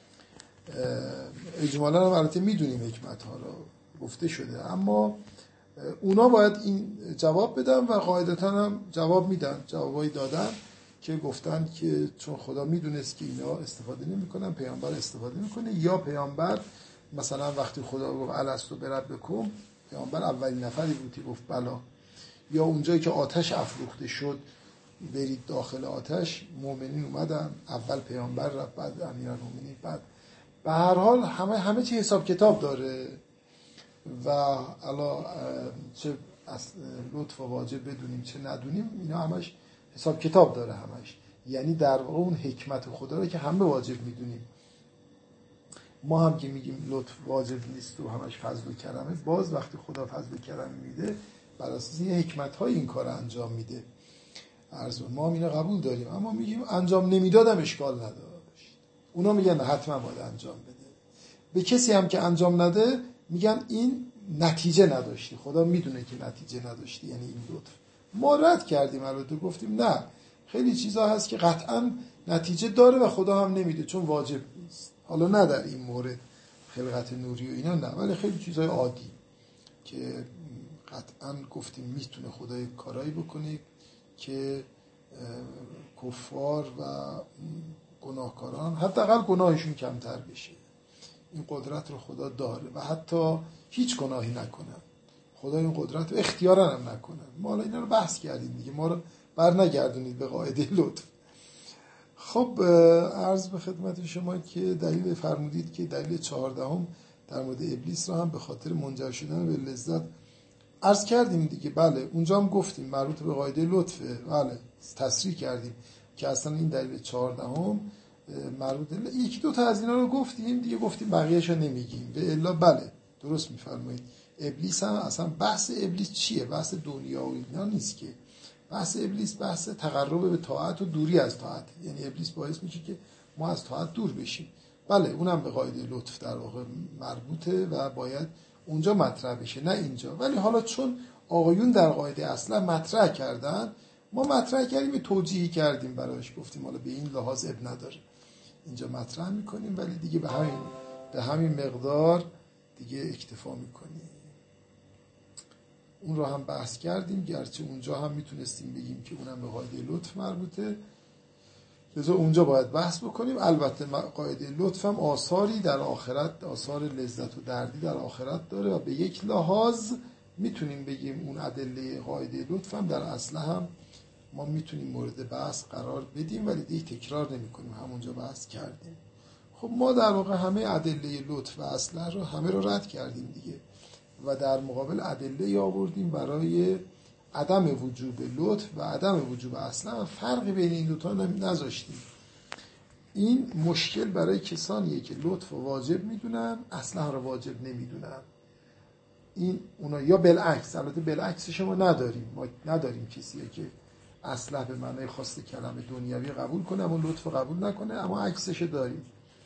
اجمالا هم البته میدونیم حکمت ها رو گفته شده، اما اونا باید این جواب بدن و قاعدتا هم جواب میدن. جوابایی دادن که گفتن که چون خدا میدونست که اینا استفاده نمیکنن پیامبر استفاده میکنه، یا پیامبر مثلا وقتی خدا گفت الستو بربکم پیامبر اولین نفری بود که گفت بلا، یا اونجایی که آتش افروخته شد برید داخل آتش مؤمنین اومدن اول پیامبر رفت بعد امیرالمومنین بعد. به هر حال همه چی حساب کتاب داره و الا چه لطف و واجب بدونیم چه ندونیم اینا همش حساب کتاب داره همش. یعنی در واقع اون حکمت خدا رو که همه واجب میدونیم، ما هم که میگیم لطف واجب نیست و همش فضل و کرمه، باز وقتی خدا فضل و کرم میده بر اساس این حکمت های این کار انجام میده. ما اینو قبول داریم، اما میگیم انجام نمیدادم اشکال نداشت. اونا میگن حتما باید انجام بده. به کسی هم که انجام نده میگن این نتیجه نداشتی، خدا میدونه که نتیجه نداشتی، یعنی این لطف. ما رد کردیم البته، گفتیم نه خیلی چیزا هست که قطعا نتیجه داره و خدا هم نمیده چون واجب نیست. حالا نه در این مورد خلقت نوری و اینا نه، ولی خیلی چیزای عادی که قطعا گفتیم میتونه خدای کارایی بکنه که کفار و گناهکاران حداقل گناهشون کمتر بشه. این قدرت رو خدا داره و حتی هیچ گناهی نکنن، خدا این قدرت رو اختیارا هم نکنن. ما حالا اینا رو بحث کردیم دیگه، ما رو بر نگردونید به قاعده لطف. خب عرض به خدمت شما که دلیل فرمودید که دلیل 14 در مورد ابلیس را هم به خاطر منجر شدن به لذت عرض کردیم دیگه. بله اونجا هم گفتیم مربوط به قاعده لطفه. بله تصریح کردیم که اصلا این دلیل 14 مربوط یکی دو تا از اینا رو گفتیم دیگه، گفتیم بقیه‌اشو نمیگیم. به الا بله درست میفرمایید. ابلیس هم اصلا بحث ابلیس چیه؟ بحث دنیا و اینا نیست که. بحث ابلیس بحث تقرب به طاعت و دوری از طاعت. یعنی ابلیس باعث میشه که ما از طاعت دور بشیم. بله اونم به قاعده لطف در واقع مربوطه و باید اونجا مطرح بشه نه اینجا. ولی حالا چون آقایون در قاعده اصلا مطرح کردن، ما مطرح کردیم، توجیهی کردیم براش، گفتیم حالا به این لحاظ اب نداره اینجا مطرح میکنیم، ولی دیگه به همین مقدار دیگه اکتفا میکنیم. اون رو هم بحث کردیم، گرچه اونجا هم میتونستیم بگیم که اونم به قاعده لطف مربوطه، لذا اونجا باید بحث بکنیم. البته قاعده لطف هم آثاری در آخرت، آثار لذت و دردی در آخرت داره و به یک لحاظ میتونیم بگیم اون ادله قاعده لطف هم در اصل هم ما میتونیم مورد بحث قرار بدیم، ولی دیگه تکرار نمی کنیم، همونجا بحث کردیم. خب ما در واقع همه ادله لطف و اصله رو همه رو رد کردیم دیگه و در مقابل ادله آوردیم برای عدم وجوب لطف و عدم وجوب اصله و فرقی بین این دوتا نذاشتیم. این مشکل برای کسانیه که لطف واجب میدونن اصله رو واجب نمیدونن. این اونا یا بالعکس، البته بالعکسش ما نداریم، ما نداریم کسیه که اصله به معنای خاص کلمه دنیوی قبول کنه اما لطف قبول نکنه، اما عکسش داریم.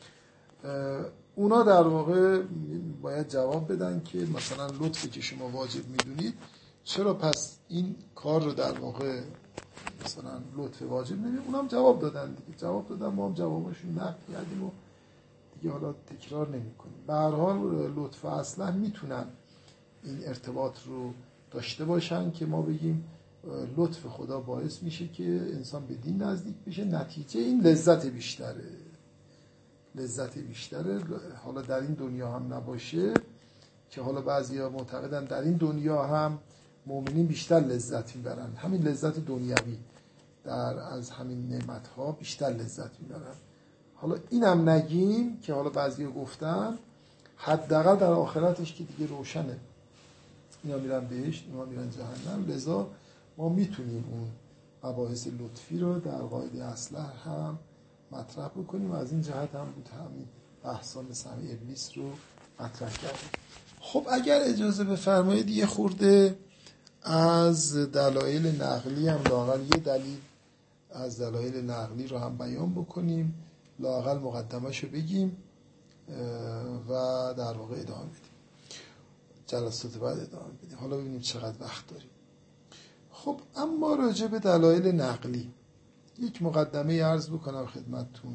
اونا در واقع باید جواب بدن که مثلا لطفی که شما واجب میدونید چرا پس این کار رو در واقع مثلا لطف واجب نمیدونید. اونا هم جواب دادن دیگه، جواب دادن، ما هم جوابشون نقد کردیم و دیگه حالا تکرار نمی کنیم. به هر حال لطف و اصله میتونن این ارتباط رو داشته باشن که ما بگیم لطف خدا باعث میشه که انسان به دین نزدیک بشه، نتیجه این لذت بیشتره. لذت بیشتره حالا در این دنیا هم نباشه که حالا بعضیا معتقدن در این دنیا هم مؤمنین بیشتر لذت میبرن، همین لذت دنیوی از همین نعمت‌ها بیشتر لذت میبرن. حالا اینم نگیم که حالا بعضیا گفتن حداقل در آخرتش که دیگه روشنه، اینا میرن بهشت اینا میرن جهنم، لذا ما میتونیم اون مباحث لطفی رو در قاعده اصله هم مطرح بکنیم. از این جهت هم بود همین بحثا مثل ابلیس رو مطرح کردیم. خب اگر اجازه بفرمایید یه خورده از دلایل نقلی هم لااقل یه دلیل از دلایل نقلی رو هم بیان بکنیم، لااقل مقدمه‌شو بگیم و در واقع ادامه بدیم، جلسات بعد ادامه بدیم. حالا ببینیم چقدر وقت داریم. خب اما راجع به دلایل نقلی یک مقدمه عرض بکنم خدمتتون.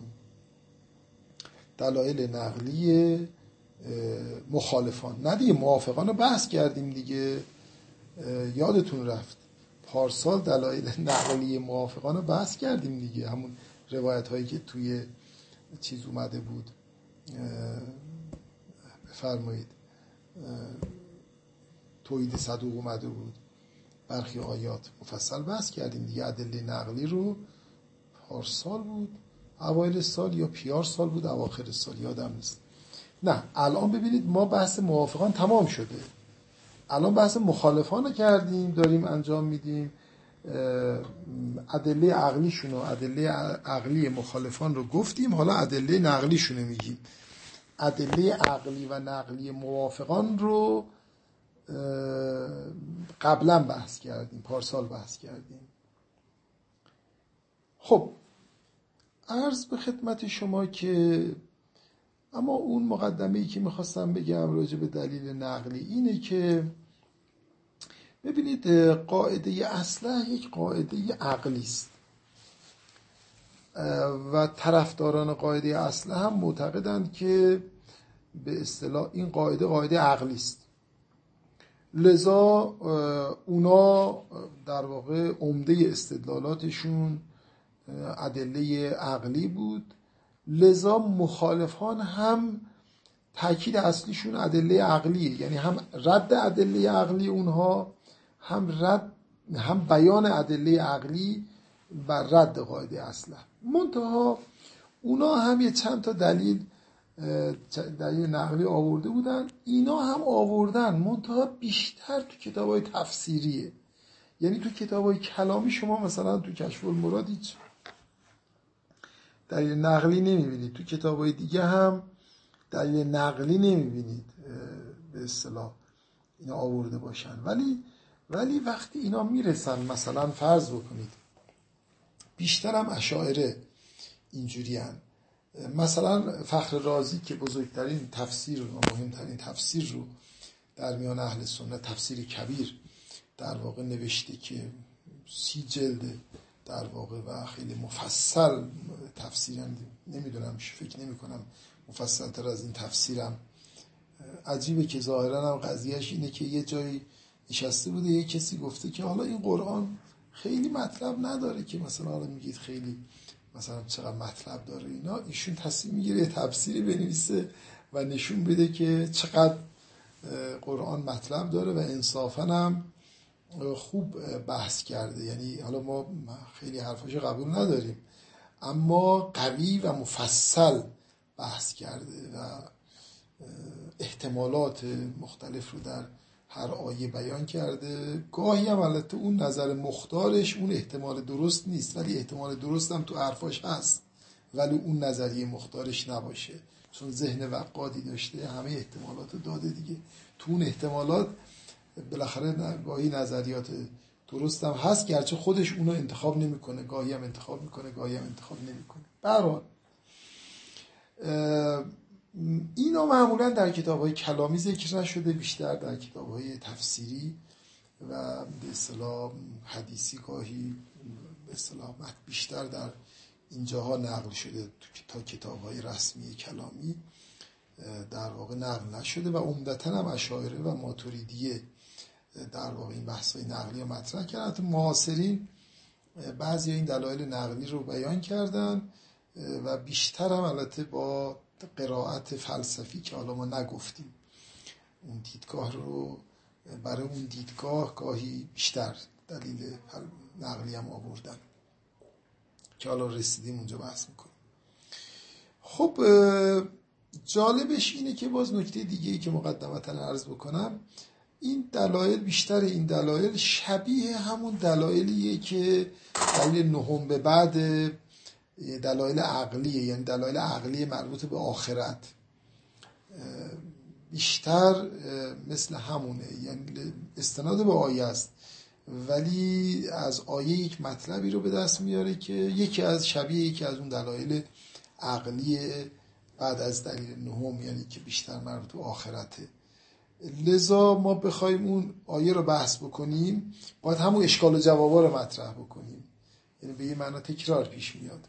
دلایل نقلی مخالفان، نه دیگه موافقان رو بحث کردیم دیگه، یادتون رفت پارسال دلایل نقلی موافقان رو بحث کردیم دیگه، همون روایت هایی که توی چیز اومده بود، بفرمایید توحید صدوق اومده بود، برخی آیات مفصل بحث کردیم دیگه. ادله نقلی رو پارسال بود اوایل سال یا پیار سال بود اواخر سال یادم نیست. نه الان ببینید ما بحث موافقان تمام شده، الان بحث مخالفان رو کردیم، داریم انجام میدیم. ادله عقلیشون و ادله عقلی مخالفان رو گفتیم، حالا ادله نقلیشون رو میگیم. ادله عقلی و نقلی موافقان رو قبلا بحث کردیم، پارسال بحث کردیم. خب عرض به خدمت شما که اما اون مقدمه‌ای که میخواستم بگم راجع به دلیل نقلی اینه که ببینید قاعده اصله یک قاعده عقلی است و طرفداران قاعده اصله هم معتقدند که به اصطلاح این قاعده عقلی است. لذا اونا در واقع عمده استدلالاتشون ادله عقلی بود، لذا مخالفان هم تاکید اصلیشون ادله عقلیه، یعنی هم رد ادله عقلی اونها هم بیان ادله عقلی بر رد قاعده اصله. منتها اونا هم یه چند تا دلیل نقلی آورده بودن، اینا هم آوردن، منتها بیشتر تو کتابای تفسیریه. یعنی تو کتابای کلامی شما مثلا تو کشف المراد هیچ دلیل نقلی نمیبینید، تو کتابای دیگه هم دلیل نقلی نمیبینید به اصطلاح اینا آورده باشن. ولی وقتی اینا میرسن، مثلا فرض بکنید بیشتر هم اشاعره اینجوری هن. مثلا فخر رازی که بزرگترین تفسیر و مهمترین تفسیر رو در میان اهل سنت، تفسیر کبیر در واقع نوشته که 30 جلد در واقع و خیلی مفصل تفسیرم، نمیدونم، فکر نمی کنم مفصل تر از این تفسیرم. عجیبه که ظاهرا هم قضیهش اینه که یه جایی نشسته بوده یه کسی گفته که حالا این قرآن خیلی مطلب نداره که مثلا حالا میگید خیلی مثلا چقدر مطلب داره اینا، ایشون تصمیم میگیره یه تفسیری بنویسه و نشون بده که چقدر قرآن مطلب داره و انصافا هم خوب بحث کرده. یعنی حالا ما خیلی حرفاشو قبول نداریم، اما قوی و مفصل بحث کرده و احتمالات مختلف رو در هر آیه بیان کرده. گاهی هم البته اون نظر مختارش اون احتمال درست نیست، ولی احتمال درست هم تو حرفاش هست، ولی اون نظریه مختارش نباشه، چون ذهن وقادی داشته همه احتمالات داده دیگه. تو اون احتمالات بالاخره گاهی نظریات درست هم هست، گرچه خودش اونو انتخاب نمیکنه، گاهی هم انتخاب میکنه گاهی هم انتخاب نمیکنه. به هر حال اینا معمولا در کتاب‌های کلامی ذکر نشده، بیشتر در کتاب‌های تفسیری و به اصطلاح حدیثی گاهی به اصطلاح بیشتر در اینجاها نقل شده، تا کتاب‌های رسمی کلامی در واقع نقل نشده و عمدتاً هم اشاعره و ماتریدیه در واقع این بحث‌های نقلی رو مطرح کردن. حتی معاصرین بعضی این دلایل نقلی رو بیان کردن و بیشتر هم البته با قرائت فلسفی که حالا ما نگفتیم اون دیدگاه رو، برای اون دیدگاه گاهی بیشتر دلیل نقلی هم آوردن که حالا رسیدیم اونجا بحث میکنیم. خب جالبش اینه که باز نکته دیگه‌ای که مقدمتا عرض بکنم، این دلایل، بیشتر این دلایل شبیه همون دلایلیه که دلیل نهم به بعد دلایل عقلیه، یعنی دلایل عقلی مربوط به آخرت بیشتر مثل همونه، یعنی استناد به آیه است ولی از آیه یک مطلبی رو به دست میاره که یکی از اون دلایل عقلی بعد از دلیل نهم، یعنی که بیشتر مربوط به آخرته. لذا ما بخوایم اون آیه رو بحث بکنیم باید همون اشکال و جوابا رو مطرح بکنیم، یعنی به یه معنا تکرار پیش میاد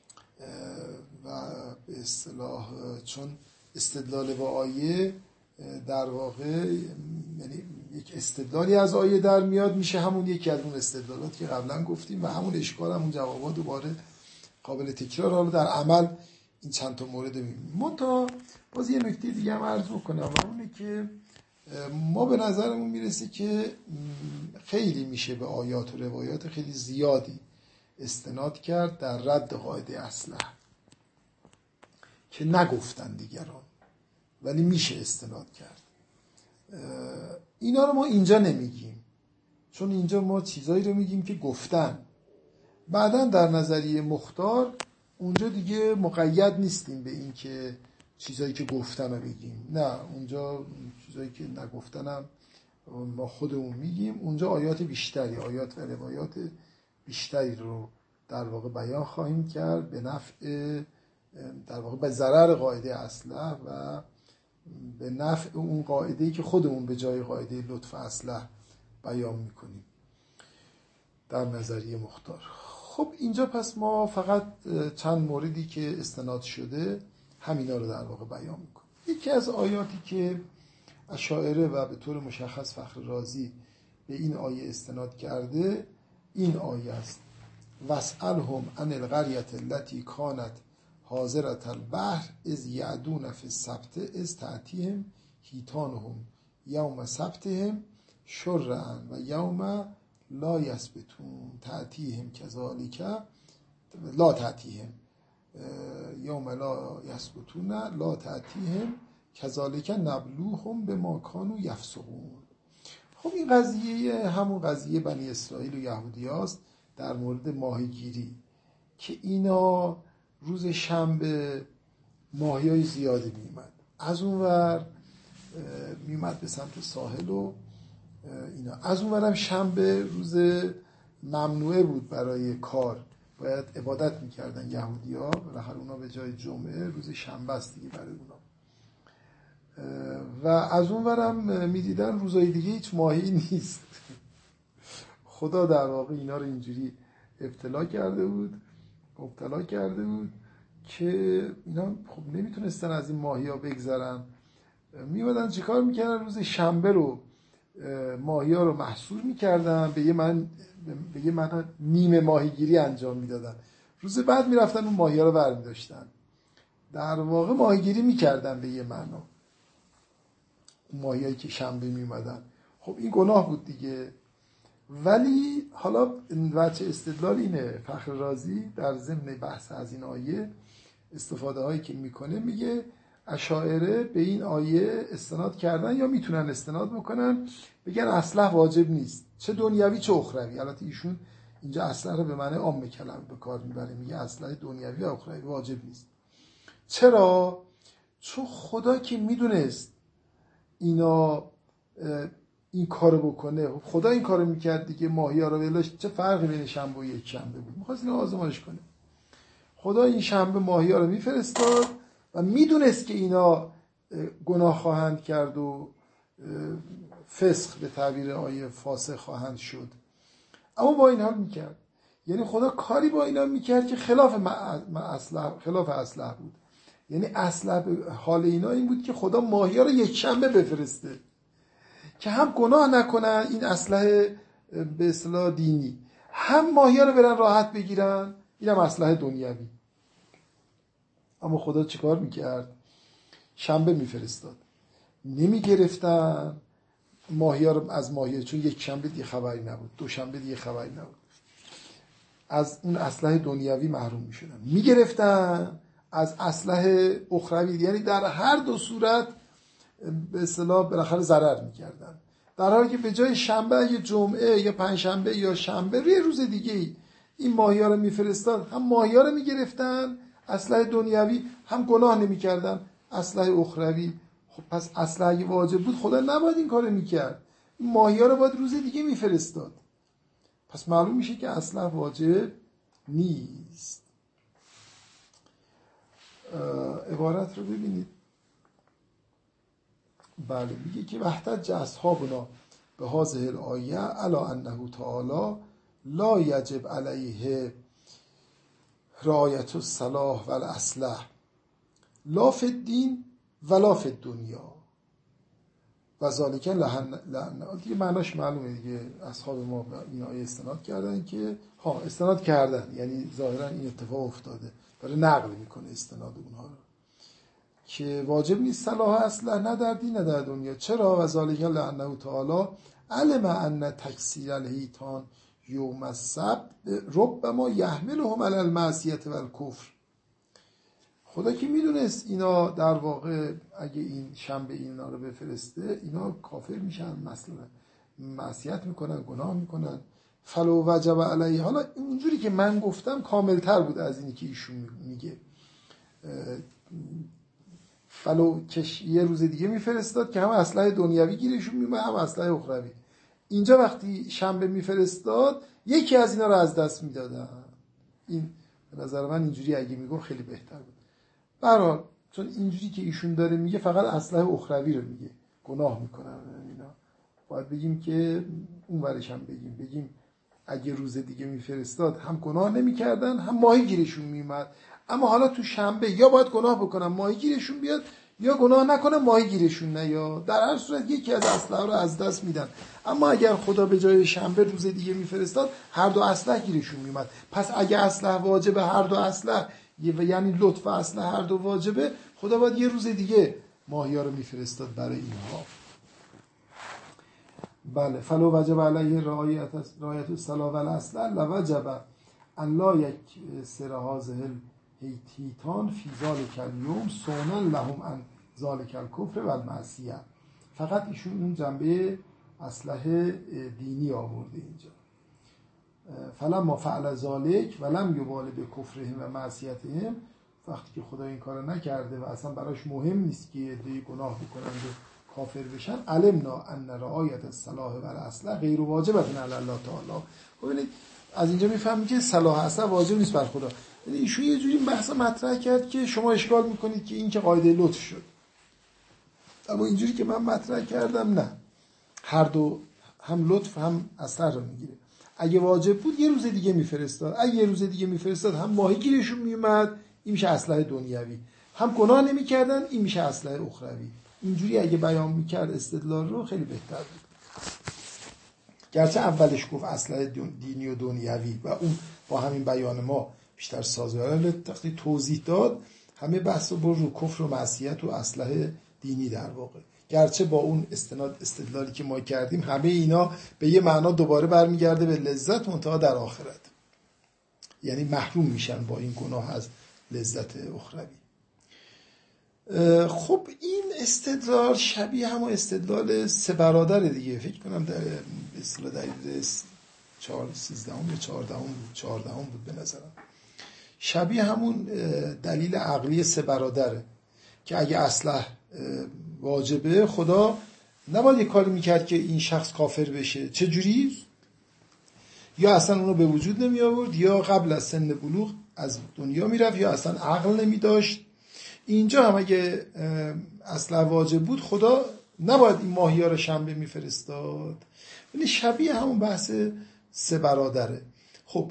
و به اصطلاح چون استدلال با آیه در واقع یعنی یک استدلالی از آیه در میاد، میشه همون یکی از اون استدلالات که قبلا گفتیم و همون اشکال همون جوابات دوباره قابل تکرار. حالا در عمل این چند تا مورد میبینیم. منتها باز یه نکته دیگه هم عرض بکنم و اونه که ما به نظرمون میرسه که خیلی میشه به آیات و روایات خیلی زیادی استناد کرد در رد قاعده اصله که نگفتن دیگران، ولی میشه استناد کرد. اینا رو ما اینجا نمیگیم، چون اینجا ما چیزایی رو میگیم که گفتن. بعدن در نظریه مختار اونجا دیگه مقید نیستیم به این که چیزایی که گفتن رو بگیم، نه، اونجا چیزایی که نگفتن هم ما خودمون میگیم. اونجا آیات بیشتری، آیات و روایات بیشتری رو در واقع بیان خواهیم کرد به نفع، در واقع به ضرر قاعده اصله و به نفع اون قاعده‌ای که خودمون به جای قاعده لطف اصله بیان میکنیم در نظریه مختار. خب اینجا پس ما فقط چند موردی که استناد شده همینا رو در واقع بیان میکنیم. یکی از آیاتی که اشاعره و به طور مشخص فخر رازی به این آیه استناد کرده این آیه است: واسألهم عن القرية التي كانت حاضرة البحر اذ يعدون في السبت اذ تأتيهم حيتانهم يوم سبتهم شرعا و یوم لا یثبتون تأتیهم کذالک لا تأتیهم یوم لا یثبتون لا تأتیهم کذالک نبلوهم بما کانوا یفسقون. خب این قضیه همون قضیه بنی اسرائیل و یهودی هاست در مورد ماهیگیری که اینا روز شنبه ماهیای زیادی میومد، از اون ور میومد به سمت ساحل و اینا. از اون ورم شنبه روز ممنوعه بود برای کار، باید عبادت میکردن یهودی ها، بالاخره اونا به جای جمعه روز شنبه است دیگه برای اونا. و از اون ورم میدیدن روزای دیگه هیچ ماهی نیست. خدا در واقع اینا رو اینجوری مبتلا کرده بود که اینا خب نمیتونستن از این ماهی ها بگذرن. میمدن چیکار میکردن؟ روز شنبه رو ماهی ها رو محصور میکردن، به یه معنی نیمه ماهیگیری انجام میدادن. روز بعد میرفتن اون ماهی ها رو برمیداشتن، در واقع ماهیگیری میکردن به یه معنا ماهی هایی که شنبه میمدن. خب این گناه بود دیگه. ولی حالا وجه استدلال اینه، فخر رازی در ضمن بحث از این آیه استفاده هایی که میکنه، میگه اشاعره به این آیه استناد کردن یا میتونن استناد بکنن بگن اصلا واجب نیست، چه دنیوی چه اخروی. البته ایشون اینجا اصلا رو به معنی عام کلمه به کار میبره، میگه اصلا دنیوی و اخروی واجب نیست. چرا؟ چون خدا که میدونست اینا این کارو بکنه، خدا این کارو میکرد دیگه، ماهی ها رو بلاش، چه فرقی بین شنبه و یک شنبه بود؟ میخواست اینو آزمایش کنه. خدا این شنبه ماهی ها رو میفرستاد و میدونست که اینا گناه خواهند کرد و فسق به تعبیر آیه فاسق خواهند شد، اما با این حال میکرد. یعنی خدا کاری با اینا میکرد که خلاف اصلح بود. یعنی اصلح حال اینا این بود که خدا ماهی ها رو یک شنبه بفرسته که هم گناه نکنن، این اصلح به اصطلاح دینی، هم ماهی ها رو برن راحت بگیرن، اینم اصلح دنیوی. اما خدا چیکار میکرد؟ شنبه میفرستاد، نمیگرفتن ماهی ها رو از ماهی، چون یک شنبه دیگه خبری نبود، دو شنبه دیگه خبری نبود، از اون اصلح دنیوی محروم میشدن. میگرفتن از اصلح اخروی، یعنی در هر دو صورت به اصطلاح بالاخره ضرر میکردن. در حالی که به جای شنبه یا جمعه یا پنجشنبه یا شنبه روی روز دیگه این ماهی ها رو میفرستاد، هم ماهی ها رو میگرفتن اصلح دنیوی، هم گناه نمیکردن اصلح اخروی. خب پس اصلح اگه واجب بود خدا نباید این کارو میکرد، این ماهی ها رو باید روز دیگه میفرستاد. پس معلوم میشه که اصلح واجب نیست. عبارت رو ببینید. بله، میگه که وحتج اصحابنا به هذه الآیه علی انه تعالی لا یجب علیه رعایت الصلاح و الاصلاح لا فی الدین ولا فی الدنیا و ذالک لعن دیگه معناش معلومه دیگه. اصحاب ما به این آیه استناد کردن که استناد کردن، یعنی ظاهرا این اتفاق افتاده، داره نقل میکنه استناد اونها رو که واجب نیست صلاح اصلا نه در دین نه در دنیا. چرا؟ و ذالک لانه تعالی علم ان تکسیر الحیطان یوم السبت ربما یحملهم علی المعصیة و الکفر. خدا که میدونست اینا در واقع اگه این شنبه اینا رو بفرسته اینا کافر میشن، مثلا معصیت میکنن، گناه میکنن. فلو وجب علیه، حالا اونجوری که من گفتم کاملتر بود از اینی که ایشون میگه. فلو کش یه روز دیگه میفرستاد که هم اصلح دنیوی گیرشون میومد هم اصلح اخروی. اینجا وقتی شنبه میفرستاد یکی از اینا رو از دست میدادن. این به نظر من اینجوری اگه میگم خیلی بهتر بود. به هر حال چون اینجوری که ایشون داره میگه فقط اصلح اخروی رو میگه، گناه میکنن اینا، باید بگیم که اون ورش هم بگیم اگه روز دیگه میفرستاد هم گناه نمیکردن هم ماهی گیرشون میومد. اما حالا تو شنبه یا باید گناه بکنن ماهی گیرشون بیاد یا گناه نکنن ماهی گیرشون نیاد، در هر صورت یکی از اصلح رو از دست میدن. اما اگر خدا به جای شنبه روز دیگه میفرستاد هر دو اصلح گیرشون میومد. پس اگه اصلح واجبه هر دو اصلح، یعنی لطف اصلح هر دو واجبه، خدا باید یه روز دیگه ماهی ها رو میفرستاد برای اینها. بله فلو وجب علیه رعایت الصلاح و الاصل لوجب ان لا یکسر هذه الهیتان فی ذلک الیوم صونا لهم عن ذلک الکفر و المعصیه. فقط ایشون اون جنبه اصلاح دینی آورده اینجا. فلما فعل ذلک ولم یبال بکفرهم و معصیتهم، وقتی که خدا این کارو نکرده و اصلا براش مهم نیست که عده‌ای گناه بکنن و کافر بشن، علمنا ان رعایت الصلاح و الاصل غیر واجبه علی الله تعالی. ببینید از اینجا میفهمید که صلاح اصلا واجب نیست بر خدا. یعنی ایشون یه جوری بحث مطرح کرد که شما اشکال میکنید که این که قاعده لطف شد، اما اینجوری که من مطرح کردم نه، هر دو هم لطف هم اثر رو میگیره. اگه واجب بود یه روز دیگه میفرستاد، اگه یه روز دیگه میفرستاد هم ماهیگیرشون میومد، این میشه اصلاح دنیوی، هم گناه نمیکردن، این میشه اصلاح اخروی. اینجوری اگه بیان میکرد استدلال رو خیلی بهتر بود. گرچه اولش گفت اصلاح دینی و دنیوی و اون با همین بیان ما بیشتر سازگاره، وقتی توضیح داد همه بحث رو کفر و معصیت و اصلاح دینی در واقع، گرچه با اون استدلالی که ما کردیم همه اینا به یه معنا دوباره برمیگرده به لذت، منتها در آخرت، یعنی محروم میشن با این گناه از لذت اخروی. خب این استدلال شبیه همون استدلال سه برادر دیگه، فکر کنم در اصطلاح دلیل 13 یا 14 بود به نظرم، شبیه همون دلیل عقلی سه برادره که اگه اصلاح واجبه خدا نباید یه کاری میکرد که این شخص کافر بشه. چه جوری؟ یا اصلا اونو به وجود نمی آورد، یا قبل از سن بلوغ از دنیا میرفت، یا اصلا عقل نمی داشت. اینجا هم اگه اصلا واجب بود خدا نباید این ماهی ها رو شنبه میفرستاد. یعنی شبیه همون بحث سه برادره. خب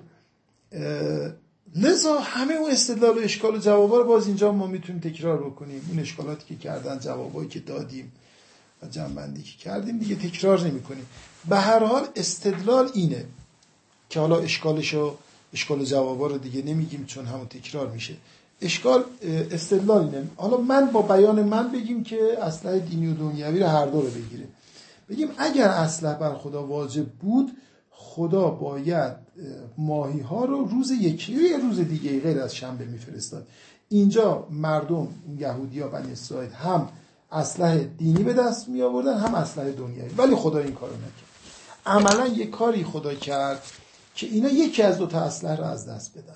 لذا همه اون استدلال و اشکال و جوابا رو باز اینجا ما میتونیم تکرار بکنیم. اون اشکالاتی که کردن، جوابایی که دادیم و جنبندی که کردیم دیگه تکرار نمی کنیم. به هر حال استدلال اینه که حالا اشکال و جوابا رو دیگه نمیگیم چون همون تکرار میشه. استدلال اینه. حالا من با بیان من بگیم که اصلاح دینی و دنیوی رو هر دو رو بگیریم. بگیم اگر اصلاح بر خدا واجب بود، خدا باید ماهی ها رو روز یکی یا روز دیگه غیر از شنبه میفرستاد. اینجا مردم یهودی‌ها بنی اسرائیل هم اصلاح دینی به دست می آوردن، هم اصلاح دنیوی، ولی خدا این کارو نکرد. عملا یک کاری خدا کرد که اینا یکی از دو تا اصلاح رو از دست بدن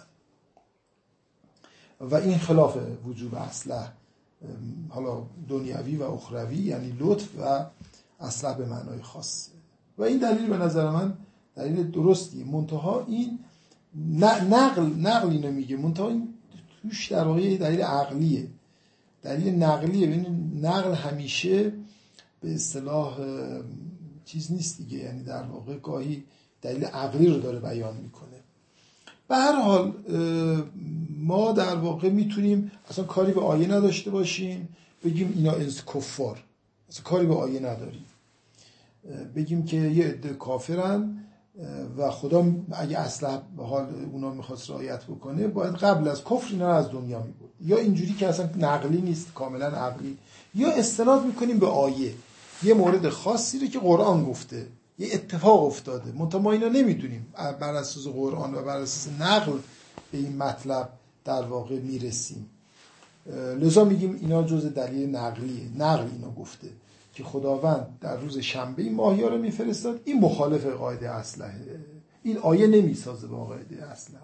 و این خلاف وجوب اصلاح حالا دنیوی و اخروی، یعنی لطف و اصلاح به معنای خاصه. و این دلیل به نظر من دلیل درستیه، منتها این نقل اینو میگه، منتها این توش در واقع دلیل عقلیه، دلیل نقلیه. ببینید نقل همیشه به اصطلاح چیز نیست دیگه، یعنی در واقع گاهی دلیل عقلی رو داره بیان میکنه. به هر حال ما در واقع میتونیم اصلا کاری به آیه نداشته باشیم، بگیم اینا کفار، اصلا کاری به آیه نداریم، بگیم که یه عده کافرن و خدا اگه اصلا به حال اونا میخواست رعایت بکنه باید قبل از کفر اینا از دنیا میبرد. یا اینجوری که اصلا نقلی نیست، کاملا عقلی، یا استناد میکنیم به آیه، یه مورد خاصی رو که قرآن گفته، یه اتفاق افتاده، منتها ما اینا نمیدونیم، بر اساس قرآن و بر اساس نقل به این مطلب در واقع میرسیم. لذا میگیم اینا جزء دلیل نقلیه، نقل اینا گفته که خداوند در روز شنبه این ماهی‌ها رو میفرستاد. این مخالف قاعده اصله، این آیه نمیسازه با قاعده اصله.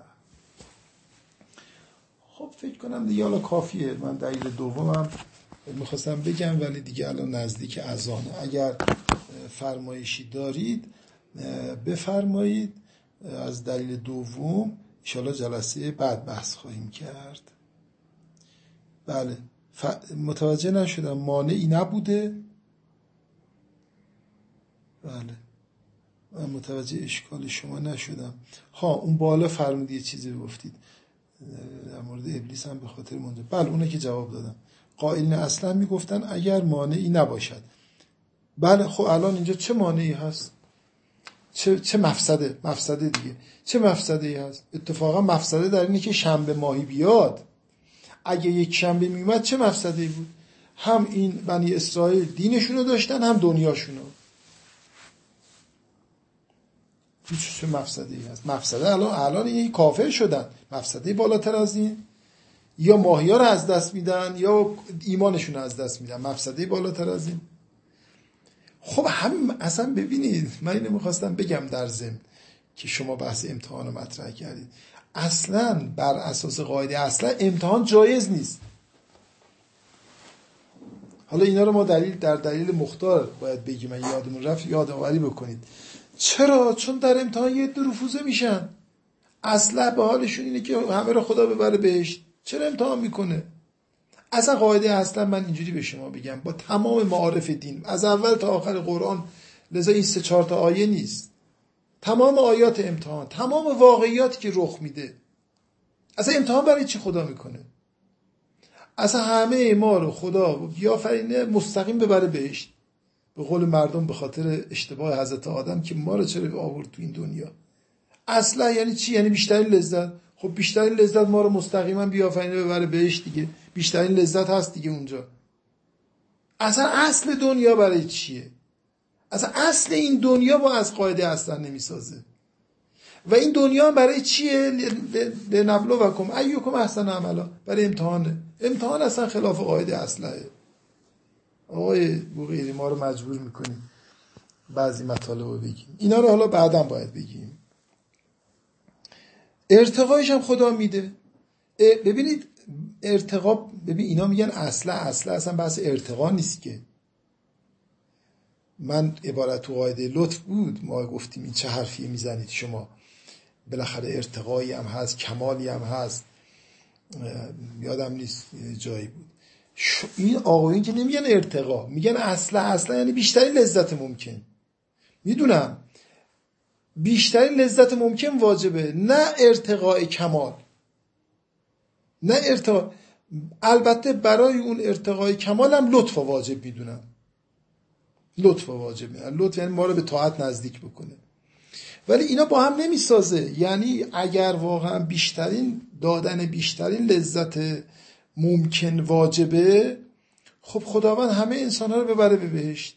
خب فکر کنم دیگه حالا کافیه. من دلیل دومم میخواستم بگم ولی دیگه الان نزدیک اذانه. اگر فرمایشی دارید بفرمایید از دلیل دوم، ان شاءالله جلسه بعد بحث خواهیم کرد. بله متوجه نشدم مانعی نبوده. بله من متوجه اشکال شما نشدم. اون بالا فرمودید یه چیزی گفتید در مورد ابلیس هم به خاطر مونده. بله اونه که جواب دادم. قائلین اصلا میگفتن اگر مانعی نباشد. بله خب الان اینجا چه مانعی هست؟ چه مفسده دیگه. چه مفسده‌ای هست؟ اتفاقا مفسده در اینه که شنبه ماهی بیاد. اگه یک شنبه میومد چه مفسده‌ای بود؟ هم این بنی اسرائیل دینشونو داشتن هم دنیاشونو. هیچ مفسده ای هست؟ مفسده الان این کافر شدن، مفسده بالاتر از این؟ یا ماهیا رو از دست میدن یا ایمانشون رو از دست میدن، مفسده بالاتر از این؟ خب هم اصلا ببینید، من اینو میخواستم بگم در ضمن که شما بحث امتحان رو مطرح کردید. اصلا بر اساس قاعده اصلا امتحان جایز نیست. حالا اینا رو ما در دلیل مختار باید بگیم، من یادمون رفت یادآوری بکنید. چرا؟ چون در امتحان یه عده رفوزه میشن، اصلا به حالشون اینه که همه رو خدا ببره بهشت، چرا امتحان میکنه؟ اصلا قاعده اصلا من اینجوری به شما بگم، با تمام معارف دین از اول تا آخر قرآن، لذا این 3-4 تا آیه نیست، تمام آیات امتحان، تمام واقعیاتی که رخ میده، اصلا امتحان برای چی خدا میکنه؟ اصلا همه ما رو خدا بیافرینه مستقیم ببره بهشت، به قول مردم به خاطر اشتباه حضرت آدم که ما رو چرا آورد تو این دنیا. اصلا یعنی چی؟ یعنی بیشترین لذت. خب بیشترین لذت ما رو مستقیما بیافرینه ببره بهشت دیگه، بیشترین لذت هست دیگه اونجا. اصلا اصل دنیا برای چیه؟ اصلا اصل این دنیا با از قاعده اصلا نمیسازه. و این دنیا برای چیه؟ لنبلوکم ایکم احسن عملا، برای امتحانه. امتحان اصلا خلاف قاعده اصله. آقای بوقیری ما رو مجبور میکنیم بعضی مطالب رو بگیم، اینا رو حالا بعداً باید بگیم. ارتقایش هم خدا میده. ببینید ارتقا، ببین اینا میگن اصلا بحث ارتقا نیست که. من عبارت تو قاعده لطف بود، ما گفتیم این چه حرفی میزنید شما، بالاخره ارتقایی هم هست، کمالی هم هست، یادم نیست جایی بود. این آقایون که نمیگن ارتقا، میگن اصلا یعنی بیشترین لذت ممکن. میدونم بیشترین لذت ممکن واجبه، نه ارتقاء کمال، نه ارتقاء. البته برای اون ارتقاء کمال هم لطف واجب میدونم، لطف واجب میدونم. لطف یعنی ما رو به طاعت نزدیک بکنه. ولی اینا با هم نمیسازه. یعنی اگر واقعا دادن بیشترین لذت ممکن واجبه، خب خداوند همه انسان ها رو ببره به بهشت.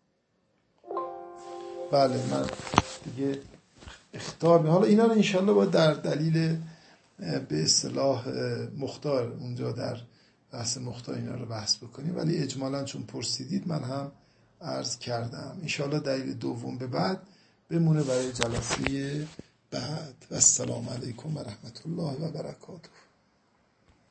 بله من دیگه اختار حالا اینا رو انشالله باید در دلیل به اصطلاح مختار اونجا در بحث مختار اینا رو بحث بکنیم، ولی اجمالا چون پرسیدید من هم عرض کردم. انشالله دلیل دوم به بعد بمونه برای جلسه بعد. و السلام علیکم و رحمت الله و برکاته.